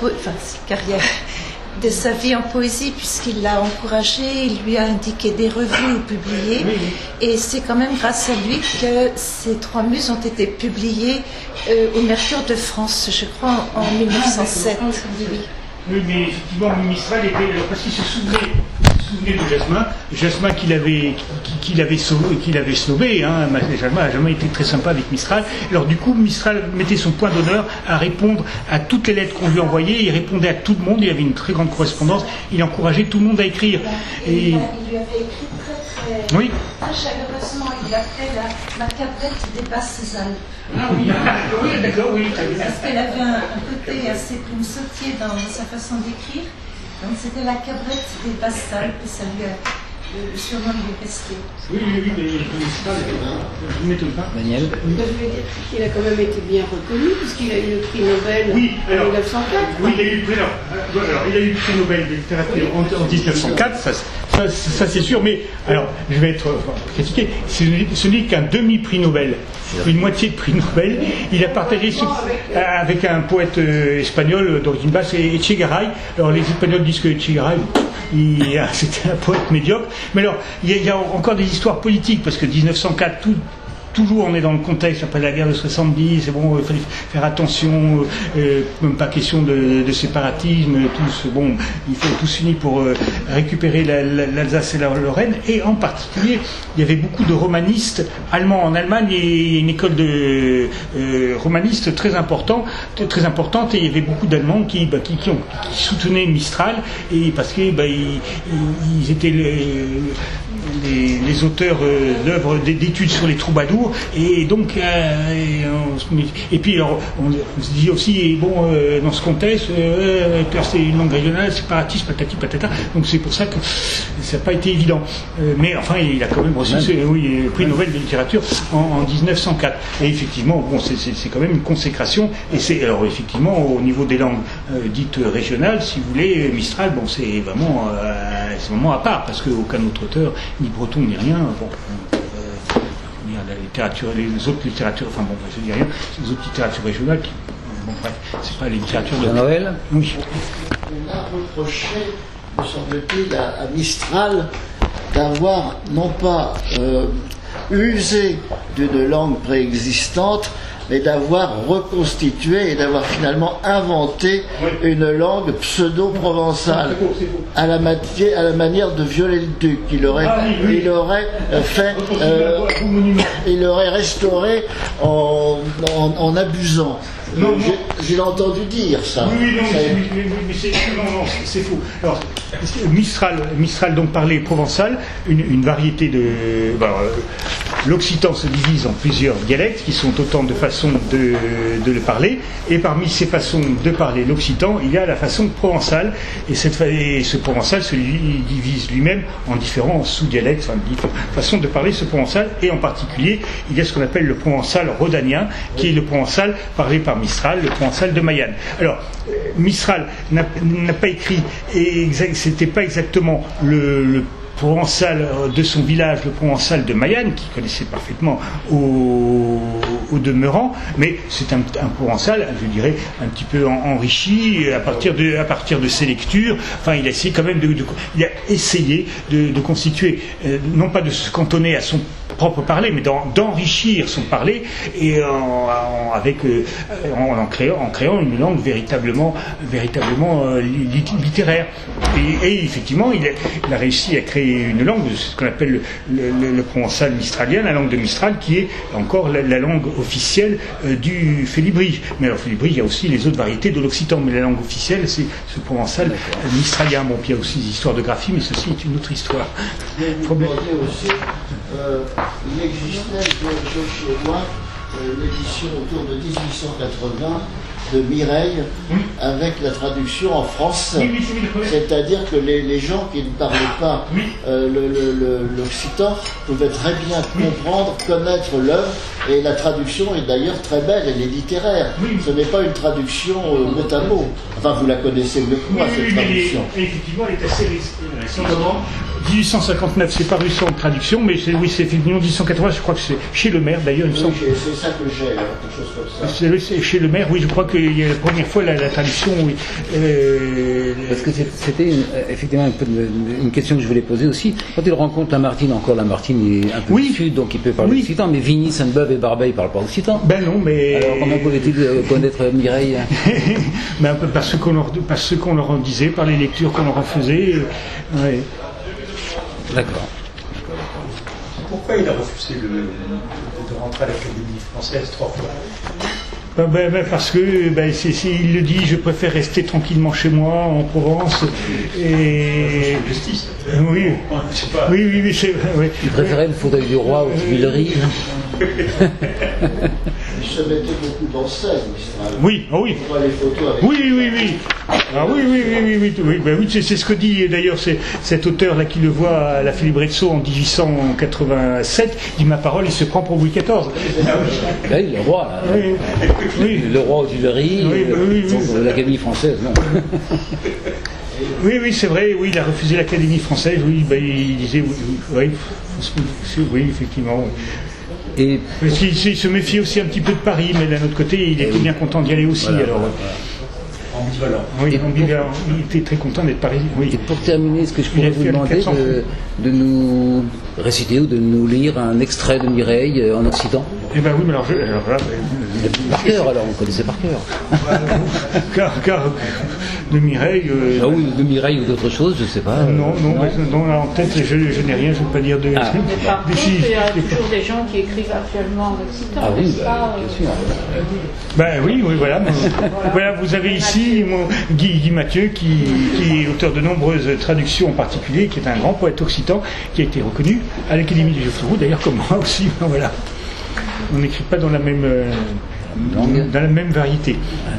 de sa vie en poésie, puisqu'il l'a encouragé, il lui a indiqué des revues où publier, et c'est quand même grâce à lui que ces Trois Muses ont été publiées au Mercure de France, je crois, en 1907. Oui, mais effectivement, Mistral était, parce qu'il se souvenait souvenez de Jasmin, Jasmin qu'il avait snobé, hein. Jasmin n'a jamais été très sympa avec Mistral. Alors du coup, Mistral mettait son point d'honneur à répondre à toutes les lettres qu'on lui envoyait, il répondait à tout le monde, il avait une très grande correspondance, il encourageait tout le monde à écrire. Et... il lui avait écrit très oui. Très chaleureusement, il l'appelait la cabrette des Basses Alpes. Ah oui, oui, d'accord, oui. Parce qu'elle avait un côté assez plume-sautier dans sa façon d'écrire. Donc c'était la cabrette des Basses Alpes, et ça lui a le surnom lui est resté. Oui, mais je ne m'étonne pas. Daniel. Je voulais dire qu'il a quand même été bien reconnu, puisqu'il a eu le prix Nobel en 1904. Oui, il a eu le prix Nobel de littérature en 1904, ça c'est sûr, mais alors, je vais être critiqué, ce n'est qu'un demi-prix Nobel, une moitié de prix Nobel. Il a partagé avec un poète espagnol d'origine basse, Che Garay. Alors les Espagnols disent que Che Garay, c'était un poète médiocre. Mais alors, il y a encore des histoires politiques, parce que 1904, toujours on est dans le contexte après la guerre de 70, c'est bon, il fallait faire attention, même pas question de séparatisme, il faut tous s'unir pour récupérer l'Alsace et la Lorraine, et en particulier, il y avait beaucoup de romanistes allemands en Allemagne, et une école de romanistes très importante, et il y avait beaucoup d'Allemands qui soutenaient Mistral, et parce que ils étaient les auteurs d'œuvres d'études sur les troubadours, et donc et puis alors, on se dit aussi dans ce contexte c'est une langue régionale, séparatiste, patati patata, donc c'est pour ça que ça n'a pas été évident, mais enfin il a quand même reçu le prix Nobel de littérature en 1904, et effectivement c'est quand même une consécration, et c'est alors effectivement au niveau des langues dites régionales, si vous voulez, Mistral, c'est vraiment à part, parce qu'aucun autre auteur, ni breton ni rien, la littérature, les autres littératures, je dis rien, c'est les autres littératures régionales qui, bref, c'est pas les littératures de Noël. Oui. On a reproché, me semble-t-il, à Mistral d'avoir non pas usé d'une langue préexistante, mais d'avoir reconstitué et d'avoir finalement inventé une langue pseudo-provençale à la manière de Viollet-le-Duc. Il aurait restauré en abusant. J'ai entendu dire ça. Oui, mais c'est faux. Alors, Mistral donc parlait provençal, une variété de... l'occitan se divise en plusieurs dialectes qui sont autant de façons de le parler, et parmi ces façons de parler l'occitan, il y a la façon provençale, et ce provençal se divise lui-même en différents sous-dialectes, différentes façons de parler ce provençal, et en particulier, il y a ce qu'on appelle le provençal rhodanien, qui est le provençal parlé par Mistral, le provençal de Mayenne. Alors, Mistral n'a pas écrit, et c'était pas exactement le provençal de son village, le provençal de Mayenne, qu'il connaissait parfaitement au demeurant, mais c'est un provençal, je dirais, un petit peu enrichi à partir de ses lectures. Enfin, il a essayé quand même de constituer, non pas de se cantonner à son propre parler, mais d'enrichir son parler, et en créant une langue véritablement littéraire. Et effectivement, il a réussi à créer une langue, ce qu'on appelle le provençal mistralien, la langue de Mistral, qui est encore la langue officielle du Félibrige. Mais alors, Félibrige, il y a aussi les autres variétés de l'occitan, mais la langue officielle, c'est ce provençal mistralien. Bon, puis il y a aussi des histoires de graphie, mais ceci est une autre histoire. Il existait chez moi l'édition autour de 1880 de Mireille, avec la traduction en français. C'est-à-dire que les gens qui ne parlaient pas l'occitan pouvaient très bien comprendre, connaître l'œuvre, et la traduction est d'ailleurs très belle, elle est littéraire. Ce n'est pas une traduction mot à mot. Enfin, vous la connaissez mieux que moi, cette traduction. Effectivement, elle est assez récente. 1859, c'est paru sans traduction, mais c'est effectivement 1880, je crois que c'est chez Le Maire, d'ailleurs, il me semble. C'est ça que j'ai, quelque chose comme ça. C'est chez Le Maire, oui, je crois qu'il y a la première fois la traduction, oui. Parce que c'était effectivement un peu une question que je voulais poser aussi. Quand il rencontre Lamartine, Lamartine est un peu du sud, donc il peut parler occitan, mais Vigny, Sainte-Beuve et Barbey ne parlent pas occitan. Ben non, mais... Alors comment pouvait-il connaître Mireille? Ben un peu par ce qu'on leur disait, par les lectures qu'on leur en faisait. Ouais. D'accord. Pourquoi il a refusé de rentrer à l'Académie française 3 fois? Parce que il le dit, je préfère rester tranquillement chez moi en Provence. Et justice. Oui, oui, c'est oui. Il préférait le fauteuil du roi aux Tuileries. Il se mettait beaucoup dans scène, Mistral. Oui, oh oui. On voit les photos avec Oui. Ah oui, c'est ce que dit d'ailleurs cet auteur-là qui le voit à la Filibrezzo en 1887. Il dit ma parole, il se prend pour Louis XIV. Là, le roi, là. Oui. Le roi aux Tuileries, l'Académie française, non. Oui, c'est vrai, oui, il a refusé l'Académie française, oui, il disait, oui, effectivement. Et parce qu'il se méfie aussi un petit peu de Paris, mais d'un autre côté, il était bien content d'y aller aussi. Voilà, alors. Ambivalent. Oui, il était très content d'être parisien. Oui. Et pour terminer, est-ce que je pourrais vous demander de nous réciter ou de nous lire un extrait de Mireille en occitan? Eh bien oui, mais alors là... Par cœur, alors, on connaissait par cœur. car de Mireille... Ah oui, de Mireille ou d'autre chose, je ne sais pas. Non, là, en tête, je n'ai rien, je ne veux pas dire de... Mais par contre, il y a toujours des gens qui écrivent actuellement en occitan. Ah oui, bien sûr. Oui, voilà. Voilà, vous avez ici Guy Mathieu, qui est auteur de nombreuses traductions en particulier, qui est un grand poète occitan, qui a été reconnu à l'Académie de Geoffroy, d'ailleurs comme moi aussi. Voilà. On n'écrit pas dans la même variété.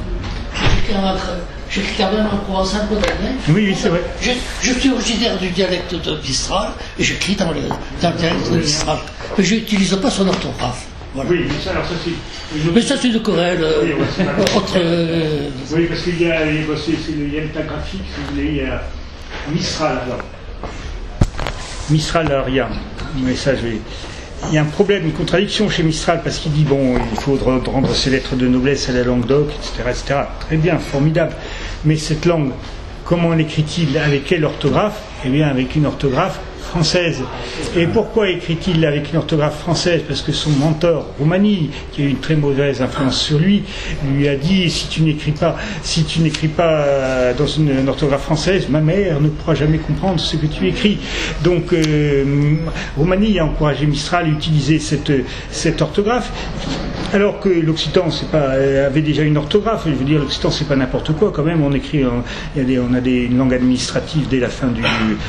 J'écris quand même en provençal moderne. Oui, c'est vrai. Je suis originaire du dialecte de Mistral et j'écris dans le dialecte de Mistral. Mais je n'utilise pas son orthographe. Voilà. Oui, alors ça c'est... Mais ça c'est une querelle entre... Oui, parce qu'il y a le Yelta graphique, si vous voulez, il y a Mistral alors. Mistral alors, il y a... Mais ça je vais... Il y a un problème, une contradiction chez Mistral, parce qu'il dit, il faut rendre ses lettres de noblesse à la langue d'oc, etc. Très bien, formidable. Mais cette langue, comment l'écrit-il? Avec quelle orthographe? Eh bien, avec une orthographe française. Et pourquoi écrit-il avec une orthographe française? Parce que son mentor, Roumani, qui a eu une très mauvaise influence sur lui a dit, si tu n'écris pas dans une orthographe française, ma mère ne pourra jamais comprendre ce que tu écris. Donc, Roumani a encouragé Mistral à utiliser cette orthographe. Alors que l'occitan avait déjà une orthographe. Je veux dire, l'occitan c'est pas n'importe quoi quand même. On écrit, on a une langue administrative dès la fin du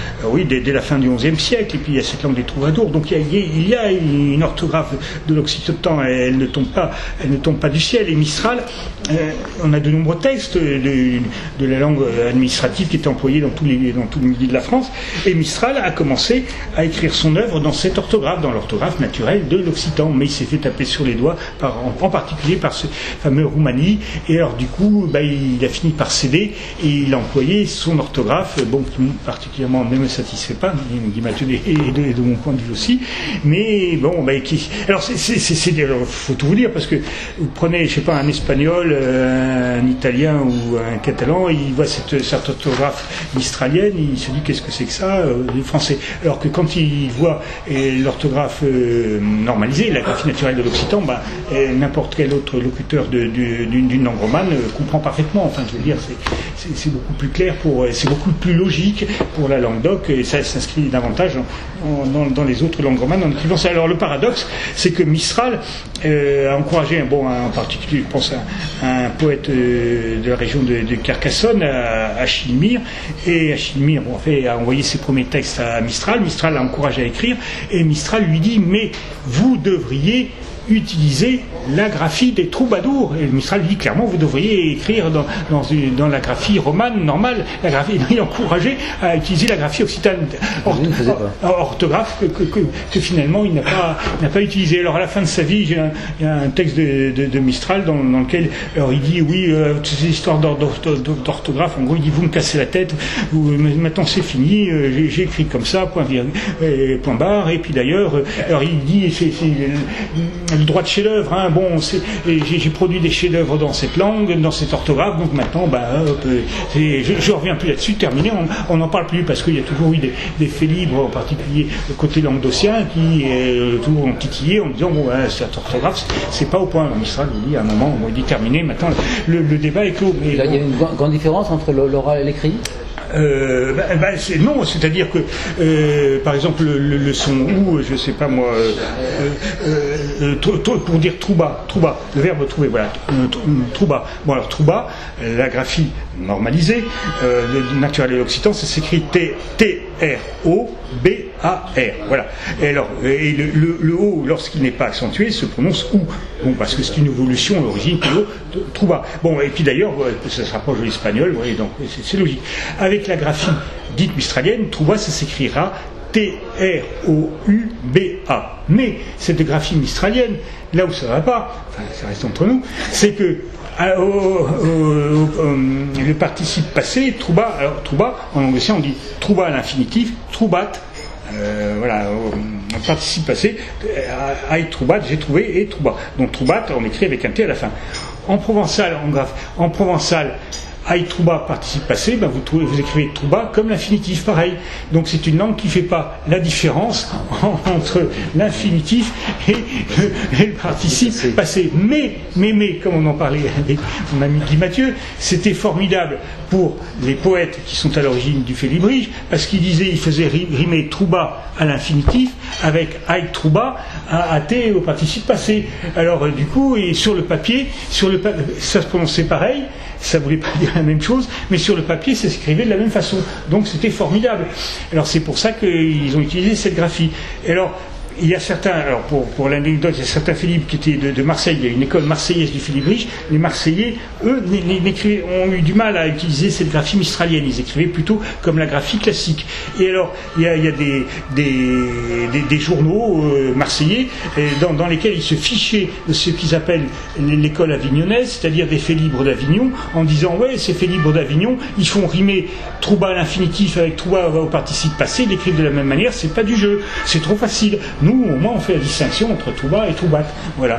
XIe siècle. Et puis il y a cette langue des troubadours. Donc il y a une orthographe de l'occitan. Elle ne tombe pas du ciel. Et Mistral, on a de nombreux textes de la langue administrative qui étaient employés dans tout le milieu de la France. Et Mistral a commencé à écrire son œuvre dans cette orthographe, dans l'orthographe naturelle de l'occitan. Mais il s'est fait taper sur les doigts en particulier par ce fameux Roumani, et alors du coup il a fini par céder et il a employé son orthographe, qui particulièrement ne me satisfait pas, Guy Mathieu et de mon point de vue aussi, mais alors faut tout vous dire, parce que vous prenez, je sais pas, un espagnol, un italien ou un catalan, il voit cette orthographe mistralienne, il se dit qu'est-ce que c'est que ça, le français, alors que quand il voit l'orthographe normalisée, la graphie naturelle de l'occitan, n'importe quel autre locuteur d'une langue romane comprend parfaitement. Enfin, je veux dire, c'est beaucoup plus clair, c'est beaucoup plus logique pour la langue d'oc, et ça s'inscrit davantage dans les autres langues romanes en écrivant ça. Alors le paradoxe, c'est que Mistral a encouragé, en particulier, je pense à un poète de la région de Carcassonne, à Achille Mir, et Achille Mir a envoyé ses premiers textes à Mistral. Mistral l'a encouragé à écrire, et Mistral lui dit, mais vous devriez utiliser la graphie des troubadours. Et Mistral dit clairement, vous devriez écrire dans la graphie romane normale. Il est encouragé à utiliser la graphie occitane, orthographe que finalement il n'a pas utilisé. Alors à la fin de sa vie, il y a un texte de Mistral dans lequel il dit, ces histoires d'orthographe, en gros il dit, vous me cassez la tête, maintenant c'est fini, j'ai écrit comme ça, point barre, et puis d'ailleurs, alors il dit, c'est le droit de chef-d'œuvre, j'ai produit des chefs-d'œuvre dans cette langue, dans cette orthographe, donc maintenant, je reviens plus là-dessus, terminé, on n'en parle plus, parce qu'il y a toujours eu des faits libres, en particulier côté languedocien, qui toujours ont titillé en disant, cette orthographe, c'est pas au point. Mistral vous dit à un moment, il dit terminé, maintenant le débat est clos. Il y a une grande différence entre l'oral et l'écrit? Non, c'est-à-dire que, par exemple, le son ou, je sais pas moi, pour dire trouba, le verbe trouver, voilà, trouba. Bon alors trouba, la graphie normalisée, naturelle et l'occitan, ça s'écrit T-R-O-B-A-R, voilà. Et alors, le O, lorsqu'il n'est pas accentué, se prononce ou. Bon, parce que c'est une évolution à l'origine de trouba. Bon, et puis d'ailleurs, ça se rapproche de l'espagnol, oui, donc c'est logique. Avec la graphie dite mistralienne, trouba, ça s'écrira T-R-O-U-B-A. Mais cette graphie mistralienne, là où ça ne va pas, enfin ça reste entre nous, c'est que le participe passé, trouba, alors trouba, en anglais on dit trouba à l'infinitif, troubat, voilà, le participe passé, I troubat, j'ai trouvé, et trouba. Donc troubat, on écrit avec un T à la fin. En provençal, en provençal, Aïe trouba participe passé, ben vous écrivez trouba comme l'infinitif, pareil. Donc c'est une langue qui ne fait pas la différence entre l'infinitif et le participe passé. Mais, comme on en parlait avec mon ami Guy Mathieu, c'était formidable pour les poètes qui sont à l'origine du félibrige, parce qu'ils faisaient rimer trouba à l'infinitif avec aïe trouba à T au participe passé. Alors du coup, et sur le papier, ça se prononçait pareil. Ça ne voulait pas dire la même chose, mais sur le papier, ça s'écrivait de la même façon. Donc c'était formidable. Alors c'est pour ça qu'ils ont utilisé cette graphie. Et alors, il y a certains, alors pour l'anecdote, il y a certains félibres qui étaient de Marseille, il y a une école marseillaise du félibrige, les Marseillais, eux, ont eu du mal à utiliser cette graphie mistralienne, ils écrivaient plutôt comme la graphie classique. Et alors, il y a des journaux marseillais dans lesquels ils se fichaient de ce qu'ils appellent l'école avignonnaise, c'est-à-dire des félibres d'Avignon, en disant, ouais, ces félibres d'Avignon, ils font rimer trouba à l'infinitif avec trouba au participe passé, ils l'écrivent de la même manière, c'est pas du jeu, c'est trop facile. Nous, au moins, on fait la distinction entre trouba et troubat. Voilà.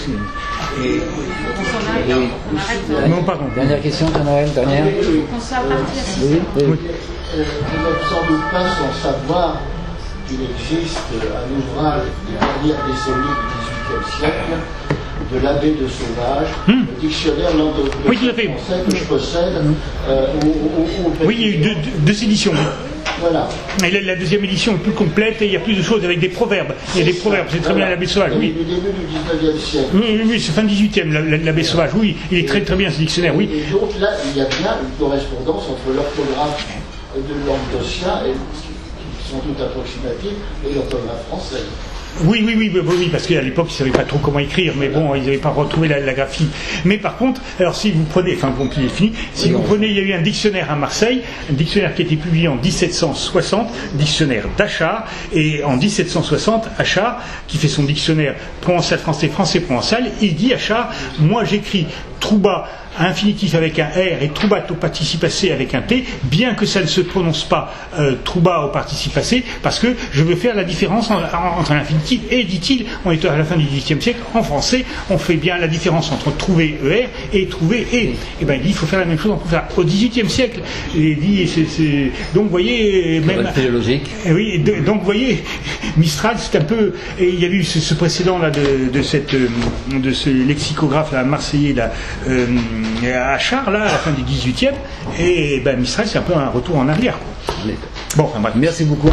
Non, pardon. Dernière question, Jean-Noël, dernière. On s'en partir. Oui. Vous n'êtes sans doute pas sans savoir qu'il existe un ouvrage des dernières décennies du XVIIIe siècle de l'abbé de Sauvage, le dictionnaire langue-français que je possède. Oui, il y a eu deux éditions. Voilà. Et la deuxième édition est plus complète et il y a plus de choses avec des proverbes. Il y a des proverbes, c'est très bien l'abbé Sauvage. Oui. Du début du 19e siècle. Oui, c'est fin 18e, l'abbé Sauvage. Oui, il est très très bien ce dictionnaire. Oui. Et donc là, il y a bien une correspondance entre l'orthographe de languedocien, qui sont toutes approximatives, et l'orthographe française. Oui, parce qu'à l'époque, ils ne savaient pas trop comment écrire, mais bon, ils n'avaient pas retrouvé la graphie. Mais par contre, alors si vous prenez, enfin bon, puis il est fini, si vous prenez, il y a eu un dictionnaire à Marseille, un dictionnaire qui a été publié en 1760, dictionnaire d'Achard, et en 1760, Achard, qui fait son dictionnaire provençal-français, français-provençal, il dit, Achard, moi j'écris trouba à infinitif avec un R et troubat au participe passé avec un T, bien que ça ne se prononce pas trouba au participe passé, parce que je veux faire la différence entre l'infinitif et, dit-il, on est à la fin du XVIIIe siècle, en français, on fait bien la différence entre trouver ER et trouver E. Et bien il dit, il faut faire la même chose au XVIIIe siècle. Et il dit, donc vous voyez, même... philologique. Oui, donc vous voyez, Mistral, c'est un peu... Et il y a eu ce précédent là de ce lexicographe là, marseillais là, à Achard, là, à la fin du 18e, et ben, Mistral, c'est un peu un retour en arrière. Bon, merci beaucoup.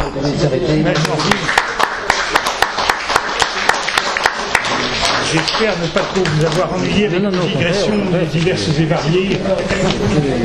J'espère ne pas trop vous avoir ennuyé avec des digressions diverses et variées.